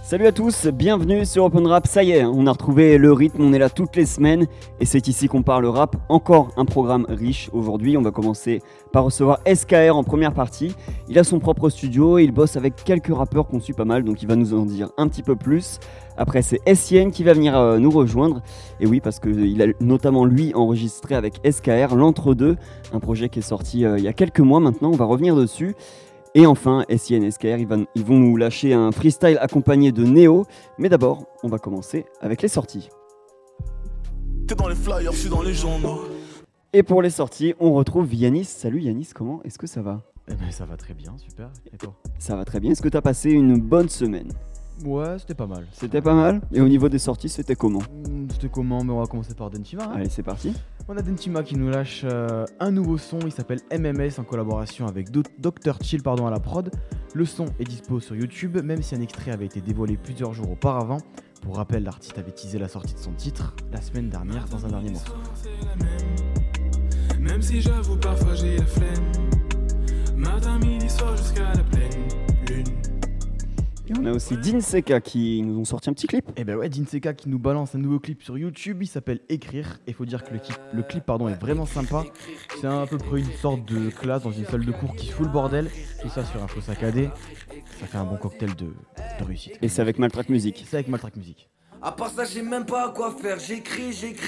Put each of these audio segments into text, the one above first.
Salut à tous, bienvenue sur Open Rap. Ça y est, on a retrouvé le rythme, on est là toutes les semaines et c'est ici qu'on parle rap. Encore un programme riche aujourd'hui. On va commencer par recevoir SKR en première partie. Il a son propre studio et il bosse avec quelques rappeurs qu'on suit pas mal, donc il va nous en dire un petit peu plus. Après, c'est SIN qui va venir nous rejoindre. Et oui, parce qu'il a notamment lui enregistré avec SKR l'Entre-deux, un projet qui est sorti il y a quelques mois maintenant. On va revenir dessus. Et enfin, SIN et SKR, ils vont nous lâcher un freestyle accompagné de Néo. Mais d'abord, on va commencer avec les sorties. T'es dans les flyers, je suis dans les journaux. Et pour les sorties, on retrouve Yanis. Salut Yanis, comment est-ce que ça va ? Eh ben ça va très bien, super. Et toi ? Ça va très bien. Est-ce que tu as passé une bonne semaine ? Ouais, c'était pas mal. C'était pas mal. Et au niveau des sorties, c'était comment ? C'était comment ? Mais on va commencer par Dentima. Allez, c'est parti. On a Dentima qui nous lâche un nouveau son, il s'appelle MMS en collaboration avec Dr Chill à la prod. Le son est dispo sur YouTube, même si un extrait avait été dévoilé plusieurs jours auparavant. Pour rappel, l'artiste avait teasé la sortie de son titre la semaine dernière dans un dernier morceau. Même si j'avoue parfois j'ai la flemme. Matin, midi, soir jusqu'à la pleine lune. Et on a aussi Dinseka qui nous ont sorti un petit clip. Et ben ouais, Dinseka qui nous balance un nouveau clip sur YouTube, il s'appelle Écrire. Et faut dire que le clip est vraiment sympa. C'est à peu près une sorte de classe dans une salle de cours qui fout le bordel. Tout ça sur un faux saccadé. Ça fait un bon cocktail de réussite. Et c'est avec Maltrack Music. C'est avec Maltrack Music. À part ça, j'ai même pas à quoi faire. J'écris.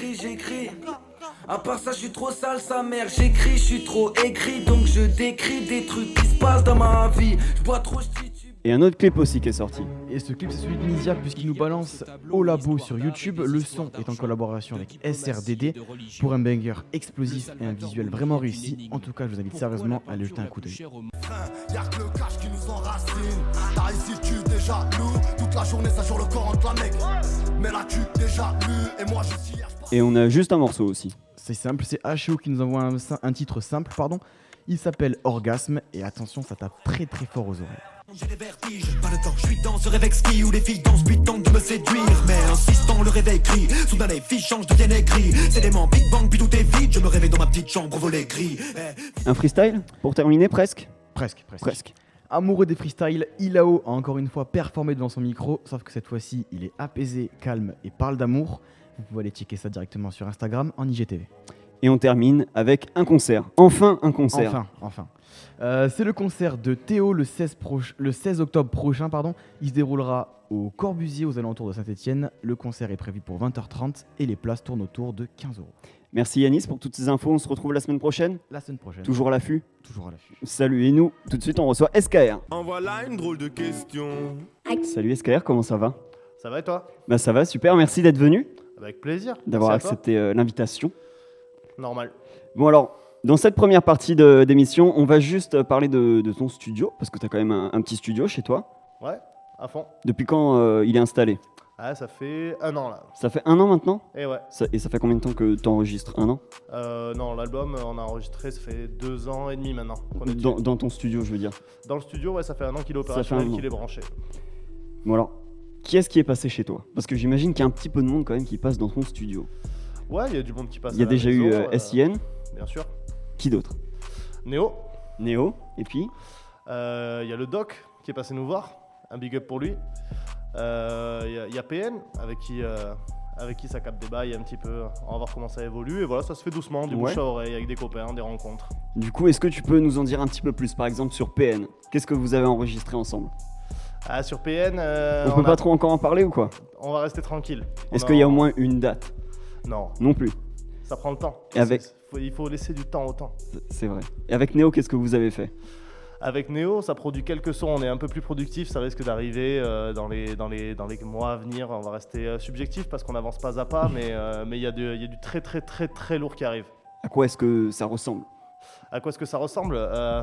À part ça, je suis trop sale, sa mère. J'écris, je suis trop écrit. Donc je décris des trucs qui se passent dans ma vie. Je bois trop, je titube. Et un autre clip aussi qui est sorti. Et ce clip, c'est celui de Nisia, puisqu'il nous balance au labo sur YouTube. Le son est en collaboration avec SRDD pour un banger explosif et un visuel vraiment réussi. En tout cas, je vous invite sérieusement à aller jeter un coup d'œil. Y'a que le cash qui nous enracine. T'as ici le cul déjà lourd. Toute la journée ça joue le corps entre la mec. Mais la cul déjà lu. Et moi je suis. Et on a juste un morceau aussi. C'est simple, c'est HO qui nous envoie un titre simple, Il s'appelle Orgasme et attention, ça tape très très fort aux oreilles. J'ai des vertiges, pas le temps, je suis dans ce rêve exquis où les filles dansent puis tentent de me séduire. Mais insistant, le réveil crie, soudain les filles changent, deviennent aigries. C'est des ments, Big Bang, puis tout est vide, je me réveille dans ma petite chambre, volet gris. Un freestyle pour terminer presque. Presque. Amoureux des freestyles, Ilao a encore une fois performé devant son micro, sauf que cette fois-ci, il est apaisé, calme et parle d'amour. Vous pouvez aller checker ça directement sur Instagram en IGTV. Et on termine avec un concert. Enfin un concert. Enfin. C'est le concert de Théo le 16 octobre prochain. Il se déroulera au Corbusier aux alentours de Saint-Etienne. Le concert est prévu pour 20h30 et les places tournent autour de 15€. Merci Yanis pour toutes ces infos. On se retrouve la semaine prochaine. Toujours à l'affût. Salut, et nous, tout de suite on reçoit SKR. En voilà une drôle de question. Salut SKR, comment ça va ? Ça va et toi ? Bah ça va, super, merci d'être venu. Avec plaisir. D'avoir Merci à toi. accepté l'invitation. Normal. Bon alors, dans cette première partie d'émission, on va juste parler de ton studio, parce que tu as quand même un petit studio chez toi. Ouais, à fond. Depuis quand il est installé ? Ah, ça fait 1 an là. Ça fait 1 an maintenant ? Et ouais. Et ça fait combien de temps que tu enregistres ? 1 an ? Non, l'album, on a enregistré, ça fait 2 ans et demi maintenant. qu'on est dessus. Dans ton studio, je veux dire. Dans le studio, ouais, ça fait 1 an qu'il est Ça fait opérationnel, 1 an. qu'il est branché. Bon alors, qui est-ce qui est passé chez toi ? Parce que j'imagine qu'il y a un petit peu de monde quand même qui passe dans ton studio. Ouais, il y a du monde qui passe. Il y a à la déjà eu maison, SIN. Bien sûr. Qui d'autre ? Néo. Néo. Et puis Il y a le Doc qui est passé nous voir. Un big up pour lui. Il y a PN avec qui ça capte des bails un petit peu. On va voir comment ça évolue. Et voilà, ça se fait doucement, du bouche à oreille, avec des copains, des rencontres. Du coup, est-ce que tu peux nous en dire un petit peu plus ? Par exemple sur PN, qu'est-ce que vous avez enregistré ensemble ? Ah, sur PN, on peut pas trop encore en parler ou quoi ? On va rester tranquille. Est-ce qu'il y a au moins une date ? Non plus. Ça prend le temps. Et Il faut laisser du temps au temps. C'est vrai. Et avec Néo, qu'est-ce que vous avez fait ? Avec Néo, ça produit quelques sons, on est un peu plus productif, ça risque d'arriver dans les mois à venir. On va rester subjectif parce qu'on avance pas à pas, mais il y a du très très très très lourd qui arrive. À quoi est-ce que ça ressemble ? À quoi est-ce que ça ressemble ?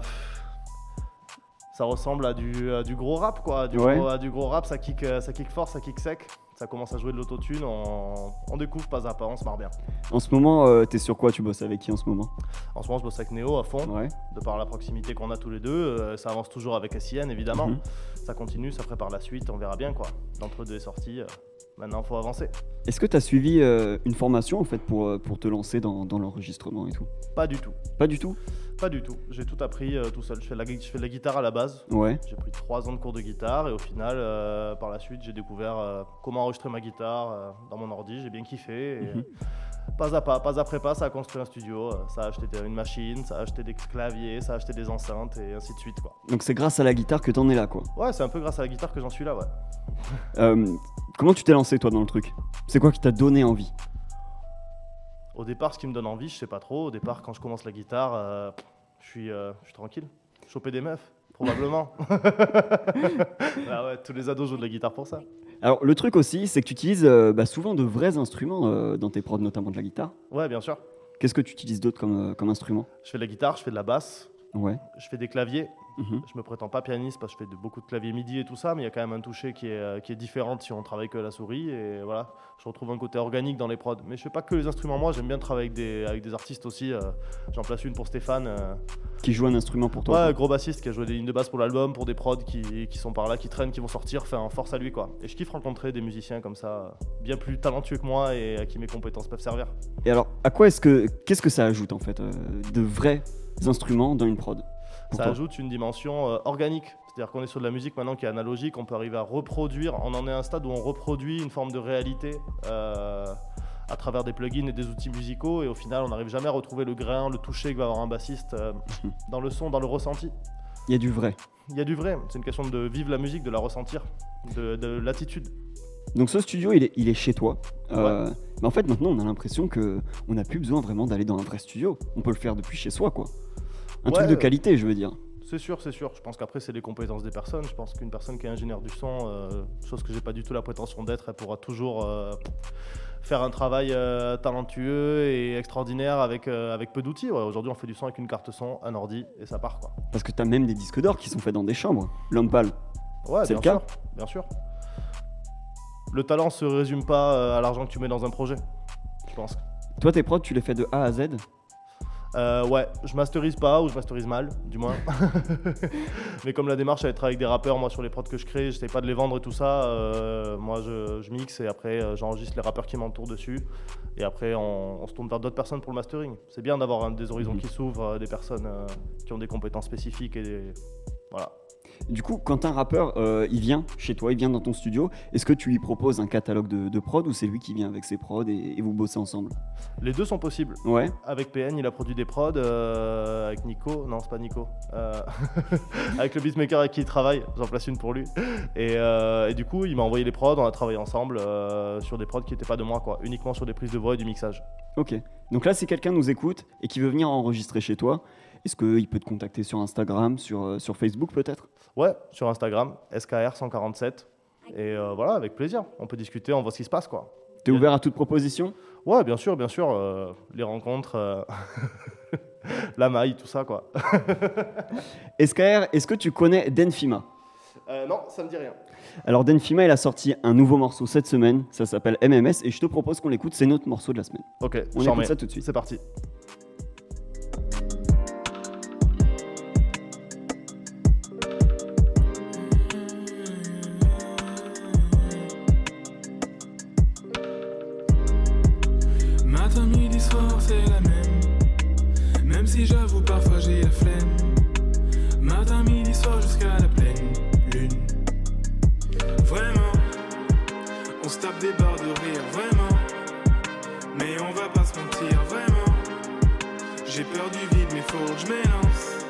Ça ressemble à du gros rap, quoi. À du gros rap, ça kick fort, ça kick sec. Ça commence à jouer de l'autotune, on découvre pas à pas, on se marre bien. En ce moment, t'es sur quoi ? Tu bosses avec qui en ce moment ? En ce moment, je bosse avec Néo à fond, Ouais. de par la proximité qu'on a tous les deux. Ça avance toujours avec SIN, évidemment. Ça continue, ça prépare la suite, on verra bien quoi. L'entre-deux est sorti, Maintenant, il faut avancer. Est-ce que tu as suivi une formation en fait pour te lancer dans l'enregistrement et tout? Pas du tout. Pas du tout? Pas du tout. J'ai tout appris tout seul. Je fais de la guitare à la base. Ouais. J'ai pris 3 ans de cours de guitare et au final, par la suite, j'ai découvert comment enregistrer ma guitare dans mon ordi. J'ai bien kiffé. Et, pas à pas, pas après pas, ça a construit un studio. Ça a acheté une machine, ça a acheté des claviers, ça a acheté des enceintes et ainsi de suite, quoi. Donc c'est grâce à la guitare que t'en es là, quoi. Ouais, c'est un peu grâce à la guitare que j'en suis là, ouais. Comment tu t'es lancé toi dans le truc? C'est quoi qui t'a donné envie? Au départ, ce qui me donne envie, je sais pas trop. Au départ, quand je commence la guitare, je suis tranquille. Choper des meufs, probablement. Ah ouais, tous les ados jouent de la guitare pour ça. Alors le truc aussi, c'est que tu utilises souvent de vrais instruments dans tes prods, notamment de la guitare. Ouais, bien sûr. Qu'est-ce que tu utilises d'autre comme instrument? Je fais de la guitare, je fais de la basse, Ouais. je fais des claviers. Mhm. Je me prétends pas pianiste parce que je fais beaucoup de claviers MIDI et tout ça, mais il y a quand même un toucher qui est différent si on travaille que la souris. Et voilà, je retrouve un côté organique dans les prods. Mais je fais pas que les instruments, moi, j'aime bien travailler avec des artistes aussi. J'en place une pour Stéphane. Qui joue un instrument pour toi? Ouais, gros bassiste qui a joué des lignes de basse pour l'album, pour des prods qui sont par là, qui traînent, qui vont sortir. Enfin, force à lui, quoi. Et je kiffe rencontrer des musiciens comme ça, bien plus talentueux que moi et à qui mes compétences peuvent servir. Et alors, qu'est-ce que ça ajoute en fait, de vrais instruments dans une prod pour Ça toi? ajoute une dimension organique. C'est-à-dire qu'on est sur de la musique maintenant qui est analogique, on peut arriver à reproduire, on en est à un stade où on reproduit une forme de réalité à travers des plugins et des outils musicaux, et au final on n'arrive jamais à retrouver le grain, le toucher que va avoir un bassiste dans le son, dans le ressenti. Il y a du vrai. Il y a du vrai, c'est une question de vivre la musique, de la ressentir, de l'attitude. Donc ce studio, il est chez toi. Ouais. Mais en fait, maintenant, on a l'impression qu'on n'a plus besoin vraiment d'aller dans un vrai studio. On peut le faire depuis chez soi, quoi. Un truc de qualité, je veux dire. C'est sûr, c'est sûr. Je pense qu'après, c'est les compétences des personnes. Je pense qu'une personne qui est ingénieure du son, chose que j'ai pas du tout la prétention d'être, elle pourra toujours faire un travail talentueux et extraordinaire avec peu d'outils. Ouais, aujourd'hui, on fait du son avec une carte son, un ordi, et ça part, quoi. Parce que t'as même des disques d'or qui sont faits dans des chambres. L'homme pâle. Ouais, C'est bien le sûr, bien sûr. Le talent se résume pas à l'argent que tu mets dans un projet, je pense. Toi, tes prods, tu les fais de A à Z? Ouais, je masterise pas, ou je masterise mal, du moins. Mais comme la démarche, elle est de travailler avec des rappeurs, moi sur les prods que je crée, j'essaie pas de les vendre et tout ça. Moi, je mixe et après, j'enregistre les rappeurs qui m'entourent dessus. Et après, on se tourne vers d'autres personnes pour le mastering. C'est bien d'avoir des horizons qui s'ouvrent, des personnes qui ont des compétences spécifiques et voilà. Du coup, quand un rappeur, il vient chez toi, il vient dans ton studio, est-ce que tu lui proposes un catalogue de prod ou c'est lui qui vient avec ses prods et vous bossez ensemble? Les deux sont possibles. Ouais. Avec PN, il a produit des prods, avec Nico, non c'est pas Nico, avec le beatmaker avec qui il travaille, j'en place une pour lui. Et du coup, il m'a envoyé les prods, on a travaillé ensemble sur des prods qui n'étaient pas de moi, quoi, uniquement sur des prises de voix et du mixage. Ok. Donc là, si quelqu'un nous écoute et qui veut venir enregistrer chez toi, est-ce qu'il peut te contacter sur Instagram, sur Facebook peut-être? Ouais, sur Instagram, SKR147. Et voilà, avec plaisir. On peut discuter, on voit ce qui se passe, quoi. T'es ouvert à toute proposition? Ouais, bien sûr, les rencontres, la maille, tout ça, quoi. SKR, est-ce que tu connais Denfima? Non, ça me dit rien. Alors Denfima, il a sorti un nouveau morceau cette semaine, ça s'appelle MMS, et je te propose qu'on l'écoute, c'est notre morceau de la semaine. Ok, on écoute ça tout de suite. C'est parti. Matin, midi, soir, c'est la même. Même si j'avoue, parfois j'ai la flemme. Matin, midi, soir, jusqu'à la pleine lune. Vraiment, on se tape des barres de rire, vraiment. Mais on va pas se mentir, vraiment. J'ai peur du vide, mais faut que je m'élance.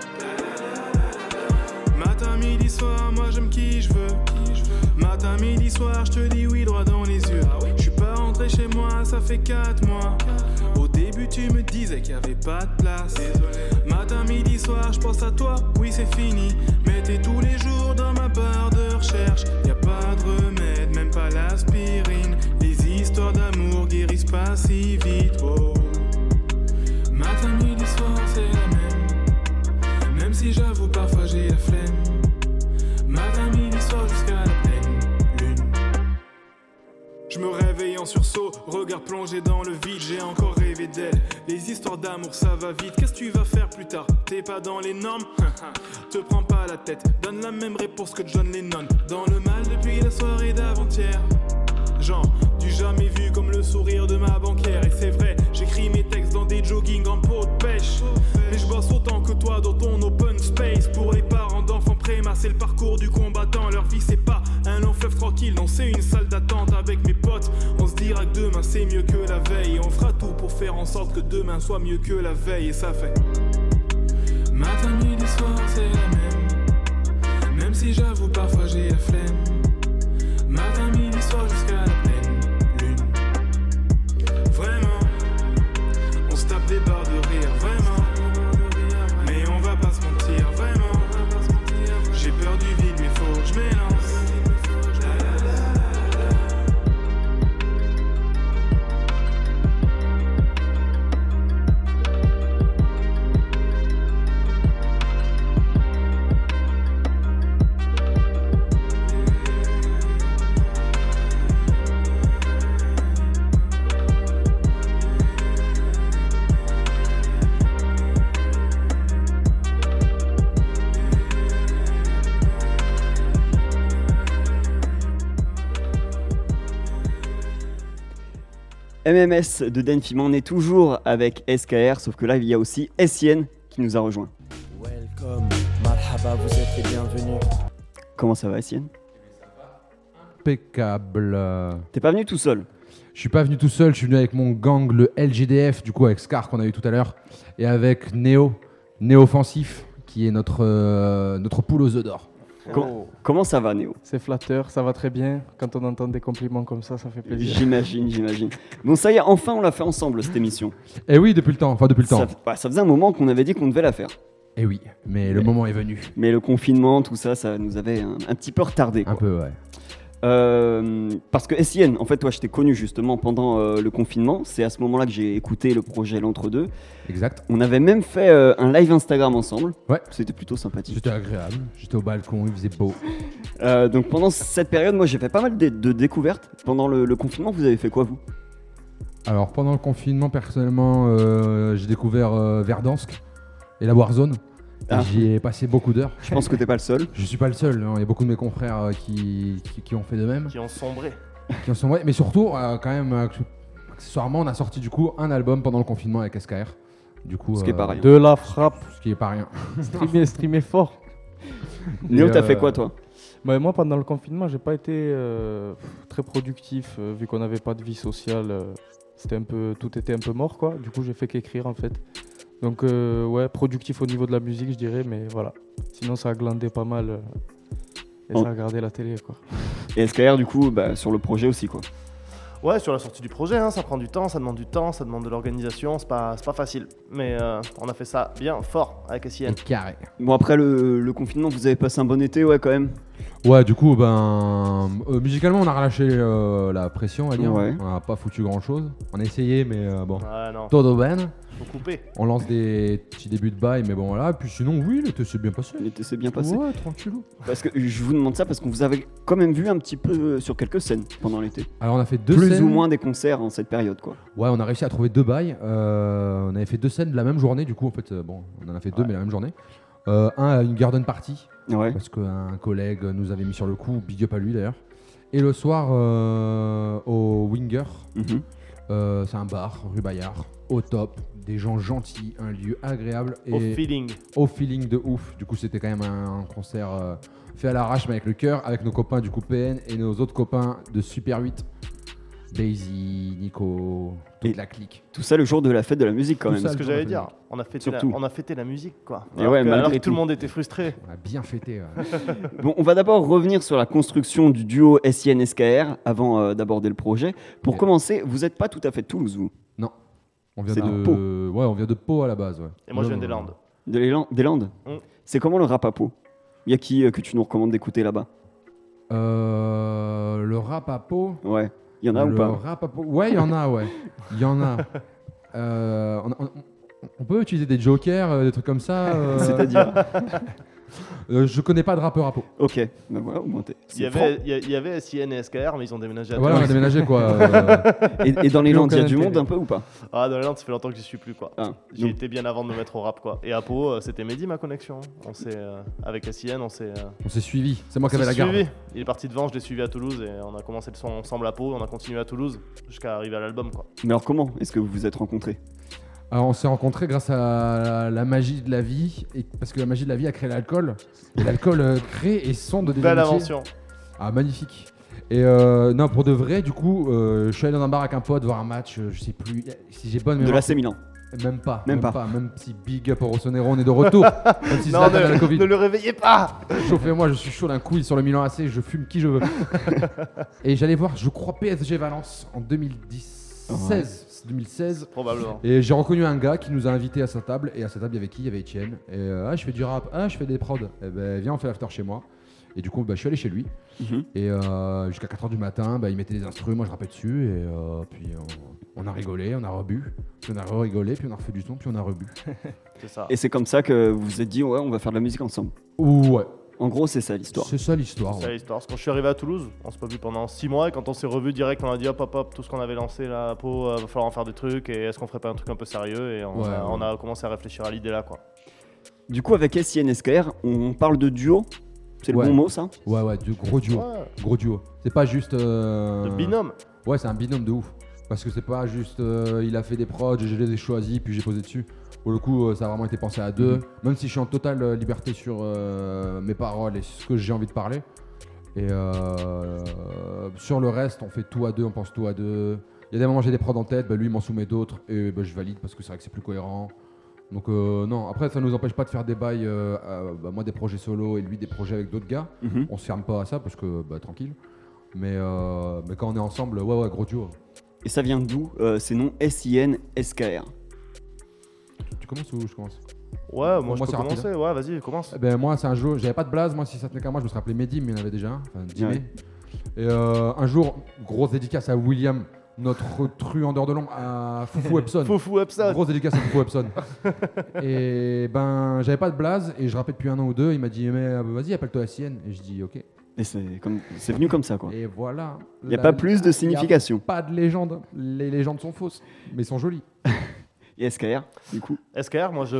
Matin, midi, soir, moi j'aime qui je veux. Matin, midi, soir, je te dis oui droit dans les yeux. Je suis pas rentré chez moi, ça fait 4 mois. Au début tu me disais qu'il y avait pas de place. Matin, midi, soir, je pense à toi, oui c'est fini. Mais t'es tous les jours dans ma barre de recherche. Y a pas de remède, même pas l'aspirine. Les histoires d'amour guérissent pas si vite. Oh. Matin, midi, soir, c'est la même. Même si j'avoue parfois j'ai la flemme. Matin, midi, soir, jusqu'à la pleine lune. Je me réveille en sursaut, regard plongé dans le vide. J'ai encore rêvé d'elle. Les histoires d'amour ça va vite. Qu'est-ce que tu vas faire plus tard? T'es pas dans les normes? Te prends pas la tête. Donne la même réponse que John Lennon. Dans le mal depuis la soirée d'avant-hier. l'argent, du jamais vu comme le sourire de ma banquière. Et c'est vrai, j'écris mes textes dans des joggings en peau de pêche. Mais je bosse autant que toi dans ton open space. Pour les parents d'enfants préma, c'est le parcours du combattant. Leur vie c'est pas un long fleuve tranquille, non c'est une salle d'attente. Avec mes potes, on se dira que demain c'est mieux que la veille. Et on fera tout pour faire en sorte que demain soit mieux que la veille. Et ça fait matin, midi, soir, c'est la même. Même si j'avoue parfois j'ai la flemme. Matin, midi, soir jusqu'à la pleine lune. Vraiment, on se tape des barres de rire, vraiment. Mais on va pas se mentir, vraiment. J'ai peur du vide, mais faut que je m'élance. MMS de Dan Fima, on est toujours avec SKR, sauf que là il y a aussi Essien qui nous a rejoint. Welcome, marhaba, vous êtes les bienvenus. Comment ça va Essien? Impeccable. T'es pas venu tout seul? Je suis pas venu tout seul, je suis venu avec mon gang, le LGDF, du coup avec Scar qu'on a eu tout à l'heure, et avec Néo Offensif, qui est notre poule aux œufs d'or. Comment ça va Néo? C'est flatteur, ça va très bien. Quand on entend des compliments comme ça fait plaisir. J'imagine. Bon ça y est, enfin on l'a fait ensemble cette émission. Et oui, depuis le temps. Ça faisait un moment qu'on avait dit qu'on devait la faire. Et oui, mais le moment est venu. Mais le confinement, tout ça, ça nous avait un petit peu retardé. Un peu, ouais. Parce que Essien, en fait, toi, je t'ai connu justement pendant le confinement. C'est à ce moment-là que j'ai écouté le projet L'Entre-deux. Exact. On avait même fait un live Instagram ensemble. Ouais. C'était plutôt sympathique. C'était agréable. J'étais au balcon, il faisait beau. Donc pendant cette période, moi, j'ai fait pas mal de découvertes. Pendant le confinement, vous avez fait quoi, vous? Alors, pendant le confinement, personnellement, j'ai découvert Verdansk et la Warzone. J'y ai passé beaucoup d'heures. Je pense que t'es pas le seul. Je suis pas le seul, hein. Il y a beaucoup de mes confrères qui ont fait de même. Qui ont sombré. Mais surtout, quand même, accessoirement, on a sorti du coup un album pendant le confinement avec SKR. Du coup, ce qui est pas rien. De la frappe. Ce qui est pas rien. Streamer fort. Néo, t'as fait quoi toi? Moi, pendant le confinement, j'ai pas été très productif, vu qu'on n'avait pas de vie sociale. Tout était un peu mort, quoi. Du coup, j'ai fait qu'écrire en fait. Donc productif au niveau de la musique je dirais, mais voilà. Sinon ça a glandé pas mal et ça a regardé la télé quoi. Et SKR du coup sur le projet aussi quoi. Ouais, sur la sortie du projet, hein, ça prend du temps, ça demande de l'organisation, c'est pas facile. Mais on a fait ça bien fort avec Essien. Carré. Bon après le confinement, vous avez passé un bon été ouais quand même. Ouais du coup musicalement on a relâché la pression on va dire. Ouais. On a pas foutu grand chose. On a essayé mais bon. Ouais, non. Todo ben. Faut couper. On lance des petits débuts de bail mais bon voilà. Puis sinon oui l'été s'est bien passé. L'été s'est bien passé. Ouais tranquillou. Parce que je vous demande ça parce qu'on vous avait quand même vu un petit peu sur quelques scènes pendant l'été. Alors on a fait deux scènes. Plus ou moins des concerts en cette période quoi. Ouais on a réussi à trouver 2 bails. On avait fait 2 scènes de la même journée du coup en fait on en a fait 2 mais la même journée. Un à une garden party. Ouais. Parce qu'un collègue nous avait mis sur le coup, big up à lui d'ailleurs. Et le soir au Winger. C'est un bar rue Bayard, au top, des gens gentils, un lieu agréable et au feeling de ouf. Du coup c'était quand même un concert fait à l'arrache mais avec le cœur, avec nos copains du coup PN et nos autres copains de Super 8, Daisy, Nico, toute la clique. Tout ça le jour de la fête de la musique quand même. C'est ce que j'allais dire. On a fêté la musique quoi. Et alors que tout le monde était frustré. On a bien fêté. Bon, on va d'abord revenir sur la construction du duo Essien-SKR avant d'aborder le projet. Pour commencer, vous n'êtes pas tout à fait de Toulouse, vous? Non. On vient de Pau. Ouais, on vient de Pau à la base. Ouais. Et moi je viens des Landes. Des Landes. C'est comment le rap à Pau? Il y a qui que tu nous recommandes d'écouter là-bas? Le rap à Pau. Ouais. Il y en a ou pas? Le rap à Pau. Ouais, il y en a, ouais. Il y en a. On peut utiliser des jokers, des trucs comme ça. C'est-à-dire Je connais pas de rappeur à Pau. Ok, bah voilà, augmenté. Il y avait SIN et SKR, mais ils ont déménagé à Voilà, on a Toulouse. déménagé quoi. Et dans les Landes, il y a du Aucun monde un peu ou pas? Ah, dans les Landes, ça fait longtemps que j'y suis plus, quoi. Ah, J'y donc- étais bien avant de me mettre au rap, quoi. Et à Pau, c'était Mehdi, ma connexion. On s'est, avec SIN, on s'est On s'est suivi. C'est moi qui avais la garde. suivi. Il est parti devant, je l'ai suivi à Toulouse et on a commencé le son ensemble à Pau. On a continué à Toulouse jusqu'à arriver à l'album, quoi. Mais alors comment est-ce que vous vous êtes rencontrés? Alors, on s'est rencontrés grâce à la magie de la vie, et parce que la magie de la vie a créé l'alcool. Et l'alcool crée et sonde des Belle amitiés. invention. Ah, magnifique. Et non, pour de vrai, du coup, je suis allé dans un bar avec un pote voir un match, je sais plus si j'ai bonne De mémoire. l'AC Milan. Même pas. Même pas. Même si big up au Rossonero, on est de retour. Même si Non, Zlatan a la ne Covid. le réveillez pas. Chauffez-moi, je suis chaud d'un couille sur le Milan AC, je fume qui je veux. Et j'allais voir, je crois, PSG Valence en 2016. Probablement. Et j'ai reconnu un gars qui nous a invités à sa table. Et à sa table, il y avait qui? Il y avait Etienne. Et je fais du rap. Je fais des prods. Et ben viens, on fait l'after chez moi. Et du coup, je suis allé chez lui. Et jusqu'à 4h du matin, il mettait des instruments, moi je rappais dessus. Et puis on a rigolé, on a rebu. Puis on a rigolé, puis on a refait du son, puis on a rebu. C'est ça. Et c'est comme ça que vous vous êtes dit, ouais, on va faire de la musique ensemble. Ouais. En gros, c'est ça l'histoire. C'est ça l'histoire. C'est l'histoire. Parce que quand je suis arrivé à Toulouse, on s'est pas vu pendant 6 mois et quand on s'est revu direct, on a dit hop, tout ce qu'on avait lancé là à Pau, va falloir en faire des trucs et est-ce qu'on ferait pas un truc un peu sérieux et on a commencé à réfléchir à l'idée là, quoi. Du coup, avec SIN SKR, on parle de duo. C'est le bon mot, ça? Ouais, du gros duo. Ouais. Gros duo. C'est pas juste. De binôme. Ouais, c'est un binôme de ouf. Parce que c'est pas juste il a fait des prods, je les ai choisis, puis j'ai posé dessus. Pour le coup, ça a vraiment été pensé à deux. Même si je suis en totale liberté sur mes paroles et ce que j'ai envie de parler. Et sur le reste, on fait tout à deux, on pense tout à deux. Il y a des moments, j'ai des prods en tête, lui il m'en soumet d'autres et je valide parce que c'est vrai que c'est plus cohérent. Donc non, après ça nous empêche pas de faire des bails, moi des projets solo et lui des projets avec d'autres gars. On se ferme pas à ça parce que tranquille. Mais quand on est ensemble, ouais, gros duo. Et ça vient d'où ces noms SIN SKR? Tu commences ou je commence? Ouais, moi je peux c'est rapide, commencer, ouais, vas-y, commence. Moi c'est un jour, j'avais pas de blaze, moi si ça tenait qu'à moi je me serais appelé Mehdi, mais il y en avait déjà un, enfin Dimé. Ouais. Et un jour, grosse dédicace à William, notre truandeur de l'ombre, à Foufou Epson. Foufou Epson. Grosse dédicace à Foufou Epson. Et j'avais pas de blaze et je rappais depuis 1 an ou 2, il m'a dit mais vas-y appelle-toi SIN et je dis ok. Et c'est venu comme ça, quoi. Et voilà. Il n'y a pas plus de signification. Y a pas de légende. Les légendes sont fausses, mais sont jolies. Et SKR, du coup? SKR, moi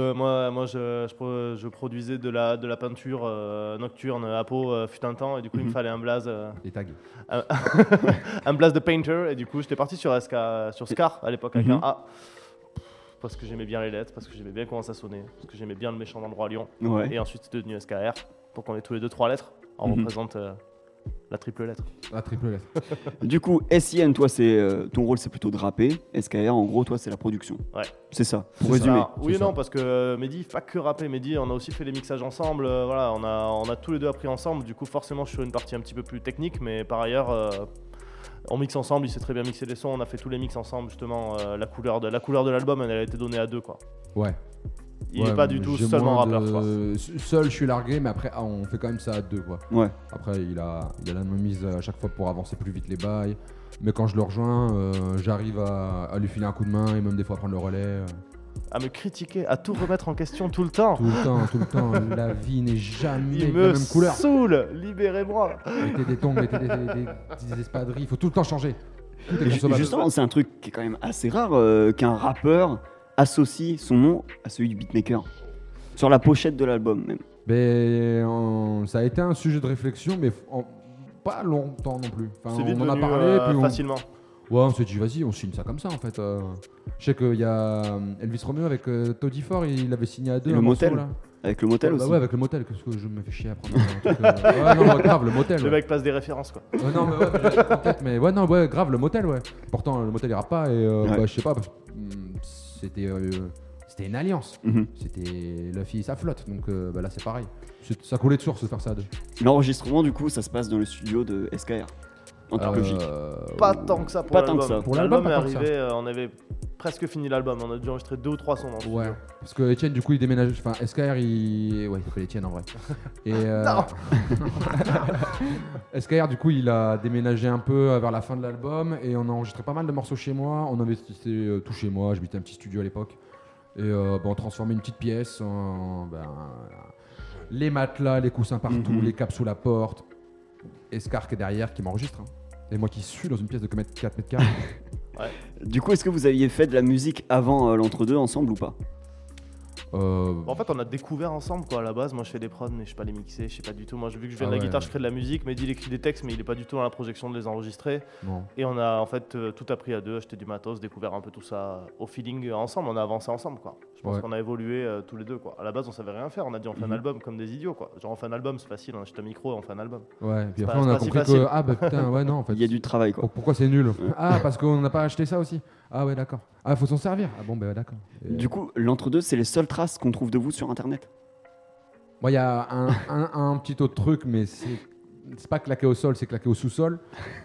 je produisais de la peinture nocturne à Pau fut un temps et du coup il me fallait un blaze. Des tags. Un blaze de painter et du coup j'étais parti sur Scar à l'époque avec un A. Parce que j'aimais bien les lettres, parce que j'aimais bien comment ça sonnait, parce que j'aimais bien le méchant dans le Roi Lion. Ouais. Et ensuite c'est devenu SKR pour qu'on ait tous les 2-3 lettres. On représente la triple lettre. La triple lettre. Du coup, SIN, toi, ton rôle, c'est plutôt de rapper. SKR, en gros, toi, c'est la production. Ouais. C'est ça, pour C'est résumer. ça. Oui et non, parce que Mehdi, pas que rapper. Mehdi, on a aussi fait les mixages ensemble. Voilà, on a tous les deux appris ensemble. Du coup, forcément, je suis sur une partie un petit peu plus technique, mais par ailleurs, on mixe ensemble. Il sait très bien mixer les sons. On a fait tous les mix ensemble, justement. La couleur de l'album, elle a été donnée à deux, quoi. Ouais. Il n'est pas du tout seulement rappeur, quoi. Seul, je suis largué, mais après, on fait quand même ça à deux, quoi. Ouais. Après, il a la mise à chaque fois pour avancer plus vite les bails. Mais quand je le rejoins, j'arrive à lui filer un coup de main et même des fois à prendre le relais. À me critiquer, à tout remettre en question tout le temps. Tout le temps. La vie n'est jamais Il de la me même couleur. saoule, libérez-moi. Mettez des tongs, mettez des espadrilles, il faut tout le temps changer. Tout est Et consommable. justement, c'est un truc qui est quand même assez rare qu'un rappeur associe son nom à celui du beatmaker. Sur la pochette de l'album, même. Mais ça a été un sujet de réflexion, mais pas longtemps non plus. Enfin, C'est vite on en a venu, parlé, puis facilement. Ouais, on s'est dit, vas-y, on signe ça comme ça en fait. Je sais qu'il y a Elvis Romeo avec Toddy Ford, il avait signé à deux. Et le motel là. Avec le motel aussi. Ouais, avec le motel, qu'est-ce que je me fais chier à prendre un truc. Ouais, non, grave, le motel. Le mec passe des références, quoi. Non, mais ouais, j'ai en tête, mais ouais, non, ouais, grave, le motel, ouais. Pourtant, le motel ira pas et je sais pas, c'était une alliance. C'était la fille, ça flotte, donc là c'est pareil. Ça coulait de source de faire ça à deux. L'enregistrement, du coup, ça se passe dans le studio de SKR. En toute logique. Pas tant que ça pour Pas l'album. tant que ça. Pour L'album l'album, est pas tant que arrivé, on avait presque fini l'album. On a dû enregistrer 2 ou 3 sons dans le studio. Ouais, parce que Etienne, du coup, il déménage. Enfin, SKR, il s'appelle Etienne en vrai. Et Non. SKR, du coup, il a déménagé un peu vers la fin de l'album et on a enregistré pas mal de morceaux chez moi. On investissait tout chez moi. J'habitais un petit studio à l'époque. Et on transformait une petite pièce en Les matelas, les coussins partout, les capes sous la porte. Et Scar qui est derrière, qui m'enregistre. Et moi qui suis dans une pièce de 4 mètres carrés. Ouais. Du coup, est-ce que vous aviez fait de la musique avant l'entre-deux ensemble ou pas ? En fait, on a découvert ensemble quoi. À la base, moi je fais des prods, mais je sais pas les mixer, je sais pas du tout. Moi, vu que je viens de la guitare, je crée de la musique. Mehdi il écrit des textes, mais il est pas du tout dans la projection de les enregistrer. Non. Et on a en fait tout appris à deux, acheté du matos, découvert un peu tout ça au feeling ensemble. On a avancé ensemble quoi. Je pense qu'on a évolué tous les deux quoi. À la base, on savait rien faire. On a dit on fait un album comme des idiots quoi. Genre on fait un album, c'est facile. On achète un micro, on fait un album. Ouais. Puis après, on a compris que ah bah putain, ouais non en fait. Il y a du travail quoi. Pourquoi c'est nul ? Ah parce qu'on n'a pas acheté ça aussi. Ah ouais d'accord. Ah faut s'en servir. Ah bon bah d'accord. Du coup, l'entre-deux, c'est les seules traces qu'on trouve de vous sur internet ? Moi, il y a un petit autre truc, mais c'est pas claqué au sol, c'est claqué au sous-sol.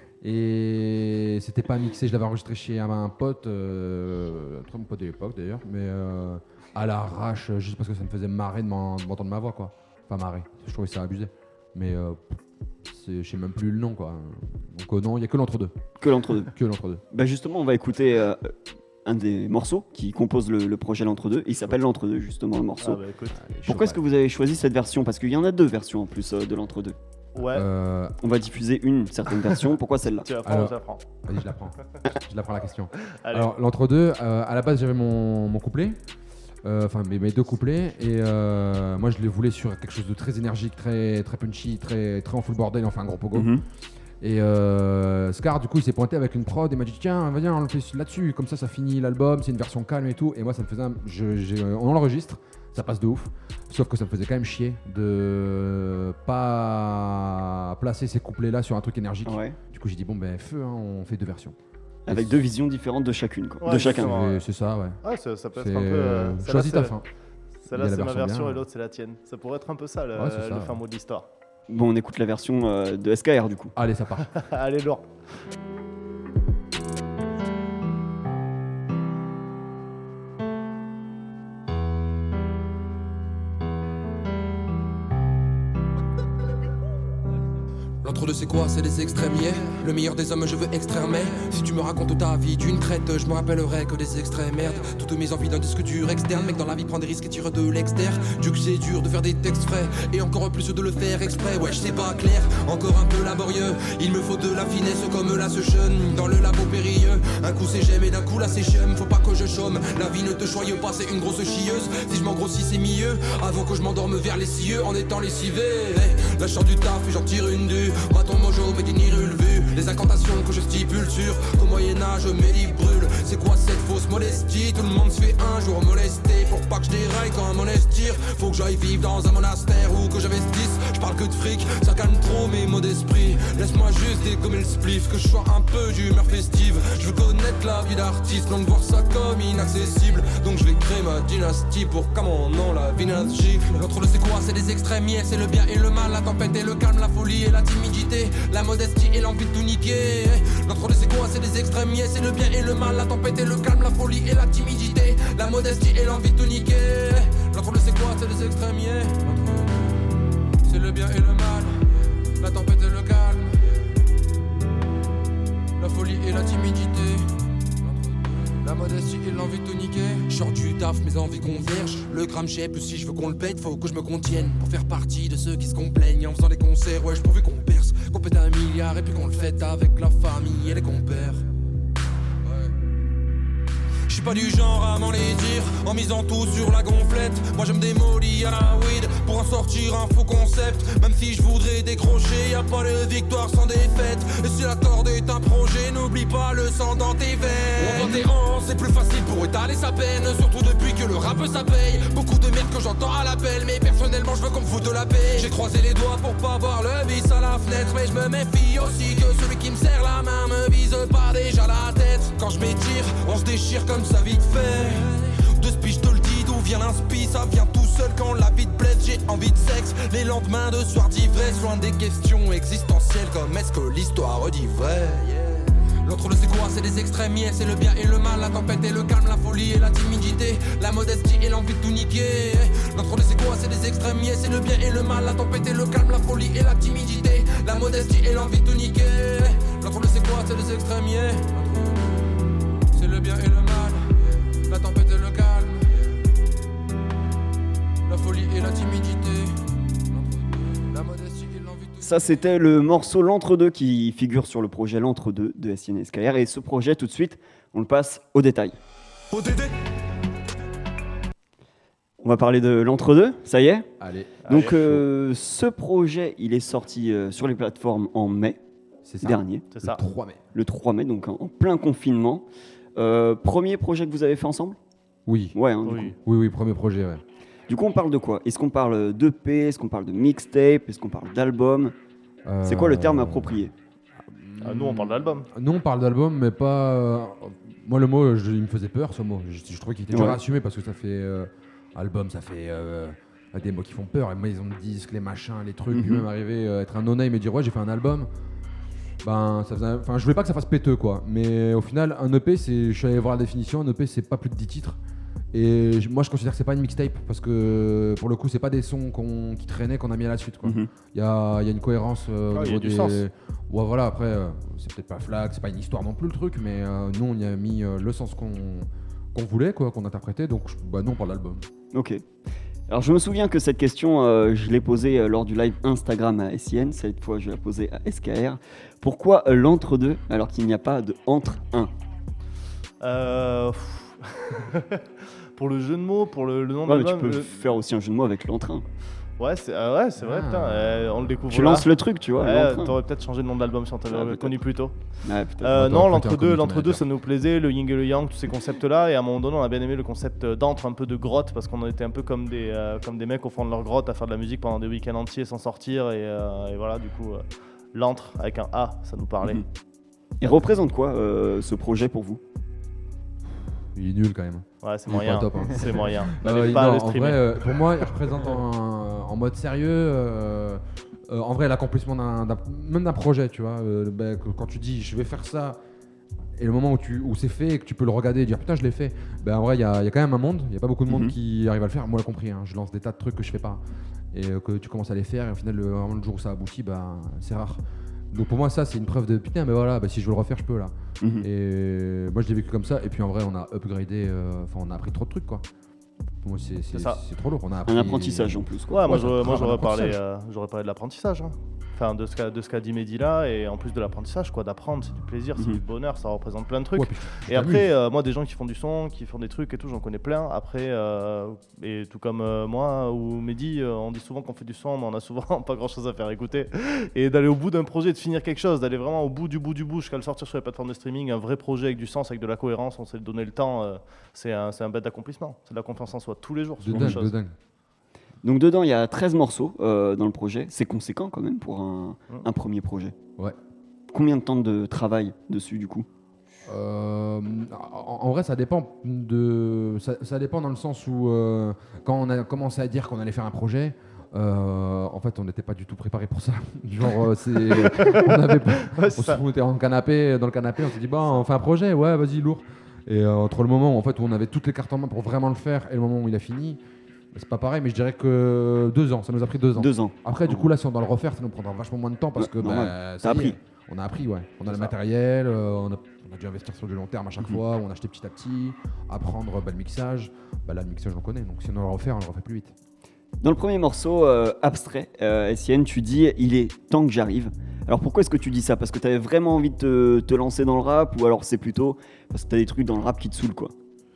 Et c'était pas mixé, je l'avais enregistré chez un pote, très bon pote de l'époque d'ailleurs, mais à l'arrache, juste parce que ça me faisait marrer de m'entendre ma voix, quoi. Enfin, marrer, je trouvais ça abusé. Mais je sais même plus le nom, quoi. Donc, non, il n'y a que l'entre-deux. Que l'entre-deux. Que l'entre-deux. Bah, justement, on va écouter un des morceaux qui compose le projet L'Entre-deux. Il s'appelle L'Entre-deux, justement, le morceau. Ah bah, écoute, pourquoi est-ce que vous avez choisi cette version ? Parce qu'il y en a deux versions en plus de L'Entre-deux. Ouais. On va diffuser une certaine version. Pourquoi celle-là ? Tu la prends, je la prends. Vas-y, je la prends. Je la prends la question. Allez. Alors, L'Entre-deux, à la base, j'avais mon couplet. Enfin, mes deux couplets. Et moi, je les voulais sur quelque chose de très énergique, très punchy, très en full bordel, enfin un gros pogo. Et Scar, du coup, il s'est pointé avec une prod et m'a dit tiens, vas-y, on le fait là-dessus, comme ça finit l'album, c'est une version calme et tout. Et moi, ça me faisait on l'enregistre, ça passe de ouf. Sauf que ça me faisait quand même chier de pas placer ces couplets-là sur un truc énergique. Ouais. Du coup, j'ai dit bon, ben feu, hein, on fait deux versions. Avec deux visions différentes de chacune, quoi. Ouais, de chacun. C'est ça, ouais. Ouais, ça peut être un peu. Choisis ta fin. Celle-là, c'est ma version et l'autre, c'est la tienne. Ça pourrait être un peu ça, le fin mot de l'histoire. Bon, on écoute la version de SKR du coup. Allez, ça part. Allez, lourd. L'entre-deux c'est quoi? C'est des extrêmes, yeah. Le meilleur des hommes je veux extraire, mais si tu me racontes ta vie d'une traite, je me rappellerai que des extraits, merde. Toutes mes envies d'un disque dur externe. Mec dans la vie prend des risques et tire de l'externe. Dieu que c'est dur de faire des textes frais et encore plus de le faire exprès. Ouais, c'est pas clair, encore un peu laborieux. Il me faut de la finesse comme la jeune dans le labo périlleux. Un coup c'est j'aime et d'un coup là c'est chum. Faut pas que je chôme, la vie ne te choye pas, c'est une grosse chieuse. Si je m'engrossis c'est mieux, avant que je m'endorme vers les cieux en étant lessivé. Hey, lâchant du taf et j'en tire une due. Bâton mojo mais qui n'y rule vu. Les incantations que je stipule sur qu'au Moyen-Âge mes livres brûlent. C'est quoi cette fausse modestie? Tout le monde se fait un jour molester. Pour pas que je déraille quand un monastir. Faut que j'aille vivre dans un monastère ou que j'investisse. Je parle que de fric, ça calme trop mes mots d'esprit. Laisse-moi juste dégommer le spliff, que je sois un peu d'humeur festive. Je veux connaître la vie d'artiste, non de voir ça comme inaccessible. Donc je vais créer ma dynastie pour qu'à mon nom la vie gifle. L'entre le c'est quoi? C'est des extrêmes, yeah. C'est le bien et le mal, la tempête et le calme, la folie et la timidité, la modestie et l'envie de tout niquer. L'entre le c'est quoi? C'est des extrêmes, yeah. C'est le bien et le mal, la tempête et le calme, la folie et la timidité, la modestie et l'envie de tout niquer. L'entre le c'est quoi? C'est des extrêmes, yeah. C'est le bien et le mal, la tempête et le calme, la folie et la timidité, la modestie et l'envie de tout niquer. J'sors du taf, mes envies convergent. Le gramme shape, si je veux qu'on le pète, faut que je me contienne pour faire partie de ceux qui se complaignent en faisant des concerts. Ouais, pourvu qu'on perce, qu'on pète 1 milliard et puis qu'on le fête avec la famille et les compères. J'suis pas du genre à m'en les dire en misant tout sur la gonflette. Moi je me démolis à la weed pour en sortir un faux concept. Même si je voudrais décrocher, y'a pas de victoire sans défaite. Et si la corde est un projet, n'oublie pas le sang dans tes veines. En 21 c'est plus facile pour étaler sa peine, surtout depuis que le rap ça paye. Beaucoup de merde que j'entends à l'appel, mais personnellement je veux qu'on me foute de la paix. J'ai croisé les doigts pour pas voir le vice à la fenêtre, mais je me méfie aussi que celui qui me serre la main me vise pas déjà la tête. Quand je m'étire, on se déchire comme ça vite fait. De speech je te le dis, d'où vient l'inspi, ça vient tout seul quand la vie te blesse. J'ai envie de sexe, les lendemains de soir d'ivresse, loin des questions existentielles comme est-ce que l'histoire dit vrai, yeah. L'entre le c'est quoi? C'est des extrêmes, yeah. C'est le bien et le mal, la tempête et le calme, la folie et la timidité, la modestie et l'envie de tout niquer. L'entre le c'est quoi? C'est des extrêmes, yeah. C'est le bien et le mal, la tempête et le calme, la folie et la timidité, la modestie et l'envie de tout niquer. L'entre le c'est quoi? C'est des extrêmes, yeah. C'est le bien et le mal, la tempête et le calme, la folie et la timidité, Ça, c'était le morceau L'Entre-deux qui figure sur le projet L'Entre-deux de SCN et SKR. Et ce projet, tout de suite, on le passe au détail. On va parler de L'Entre-deux, ça y est. Allez. Donc, ce projet, il est sorti sur les plateformes en mai dernier. C'est ça. Le 3 mai. Le 3 mai, donc en plein confinement. Premier projet que vous avez fait ensemble ? Oui. Ouais, hein, Oui, premier projet, ouais. Du coup, on parle de quoi ? Est-ce qu'on parle d'EP ? Est-ce qu'on parle de mixtape ? Est-ce qu'on parle d'album ? C'est quoi le terme approprié ? Nous, on parle d'album. Nous, on parle d'album, mais pas... Moi, le mot, il me faisait peur, ce mot. Je trouvais qu'il était dur à assumer parce que ça fait... album, ça fait... des mots qui font peur. Les maisons de disques, les machins, les trucs. Puis même arriver à être un no-name et dire « Ouais, j'ai fait un album ». Ben, ça faisait... Enfin, je voulais pas que ça fasse péteux, quoi. Mais au final, un EP, je suis allé voir la définition. Un EP, c'est pas plus de 10 titres. Et moi je considère que c'est pas une mixtape parce que pour le coup c'est pas des sons qui traînaient qu'on a mis à la suite quoi. Il y a une cohérence au niveau des sens. Ouais, voilà, après c'est peut-être pas flag, c'est pas une histoire non plus le truc, mais nous on y a mis le sens qu'on voulait quoi, qu'on interprétait, donc nous on parle d'album. Ok. Alors je me souviens que cette question je l'ai posée lors du live Instagram à SIN, cette fois je vais la poser à SKR. Pourquoi l'entre-deux alors qu'il n'y a pas de entre-un ? Pour le jeu de mots, pour le nom de l'album. Tu peux faire aussi un jeu de mots avec l'entrain. Ouais, c'est vrai, putain. On le découvre. Tu lances le truc, tu vois. T'aurais peut-être changé de nom de l'album si on t'avait connu plus tôt. Ouais, non, l'entre-deux, ça nous plaisait, le yin et le yang, tous ces concepts-là. Et à un moment donné, on a bien aimé le concept d'entre, un peu de grotte, parce qu'on était un peu comme des mecs au fond de leur grotte à faire de la musique pendant des week-ends entiers sans sortir. Et voilà, du coup, l'entre avec un A, ça nous parlait. Il représente quoi ce projet pour vous ? Il est nul quand même. Ouais, c'est moyen. Top, hein. C'est moyen. En vrai, pour moi, il représente en mode sérieux. En vrai, l'accomplissement même d'un projet, tu vois. Quand tu dis je vais faire ça, et le moment où c'est fait et que tu peux le regarder et dire putain, je l'ai fait. En vrai, il y a quand même un monde. Il n'y a pas beaucoup de monde qui arrive à le faire. Moi, j'ai compris. Hein, je lance des tas de trucs que je fais pas et que tu commences à les faire. Et au final, le jour où ça aboutit, c'est rare. Donc pour moi ça c'est une preuve de putain mais voilà si je veux le refaire je peux là. Et moi je l'ai vécu comme ça et puis en vrai on a upgradé, on a appris trop de trucs quoi. Pour moi c'est trop lourd. On a appris... Un apprentissage en plus quoi. Ouais, moi j'aurais parlé de l'apprentissage. Hein. Enfin de ce qu'a dit Mehdi là et en plus de l'apprentissage quoi, d'apprendre c'est du plaisir, c'est du bonheur, ça représente plein de trucs. Et après moi des gens qui font du son, qui font des trucs et tout, j'en connais plein. Après et tout comme moi ou Mehdi, on dit souvent qu'on fait du son mais on a souvent pas grand chose à faire écouter. Et d'aller au bout d'un projet, de finir quelque chose, d'aller vraiment au bout du bout jusqu'à le sortir sur les plateformes de streaming, un vrai projet avec du sens, avec de la cohérence, on s'est donné le temps, c'est un bête d'accomplissement, c'est de la confiance en soi tous les jours. De dingue. Donc dedans, il y a 13 morceaux dans le projet. C'est conséquent quand même pour un premier projet. Ouais. Combien de temps de travail dessus du coup ? En vrai, ça dépend ça dépend dans le sens où quand on a commencé à dire qu'on allait faire un projet, en fait, on n'était pas du tout préparé pour ça. Genre, on était dans le canapé, on s'est dit on fait un projet, ouais, vas-y, lourd. Et entre le moment où on avait toutes les cartes en main pour vraiment le faire et le moment où il a fini. C'est pas pareil, mais je dirais que 2 ans, ça nous a pris 2 ans. 2 ans. Après, du coup, là, si on doit le refaire, ça nous prendra vachement moins de temps parce que ça a appris. On a appris, ouais. On a le matériel, on a dû investir sur du long terme à chaque fois, on a acheté petit à petit, apprendre le mixage. Là, le mixage, on connaît, donc si on doit le refaire, on le refait plus vite. Dans le premier morceau, Abstrait, SIN, tu dis « Il est temps que j'arrive ». Alors pourquoi est-ce que tu dis ça ? Parce que tu avais vraiment envie de te lancer dans le rap ou alors c'est plutôt parce que tu as des trucs dans le rap qui te saoulent quoi ?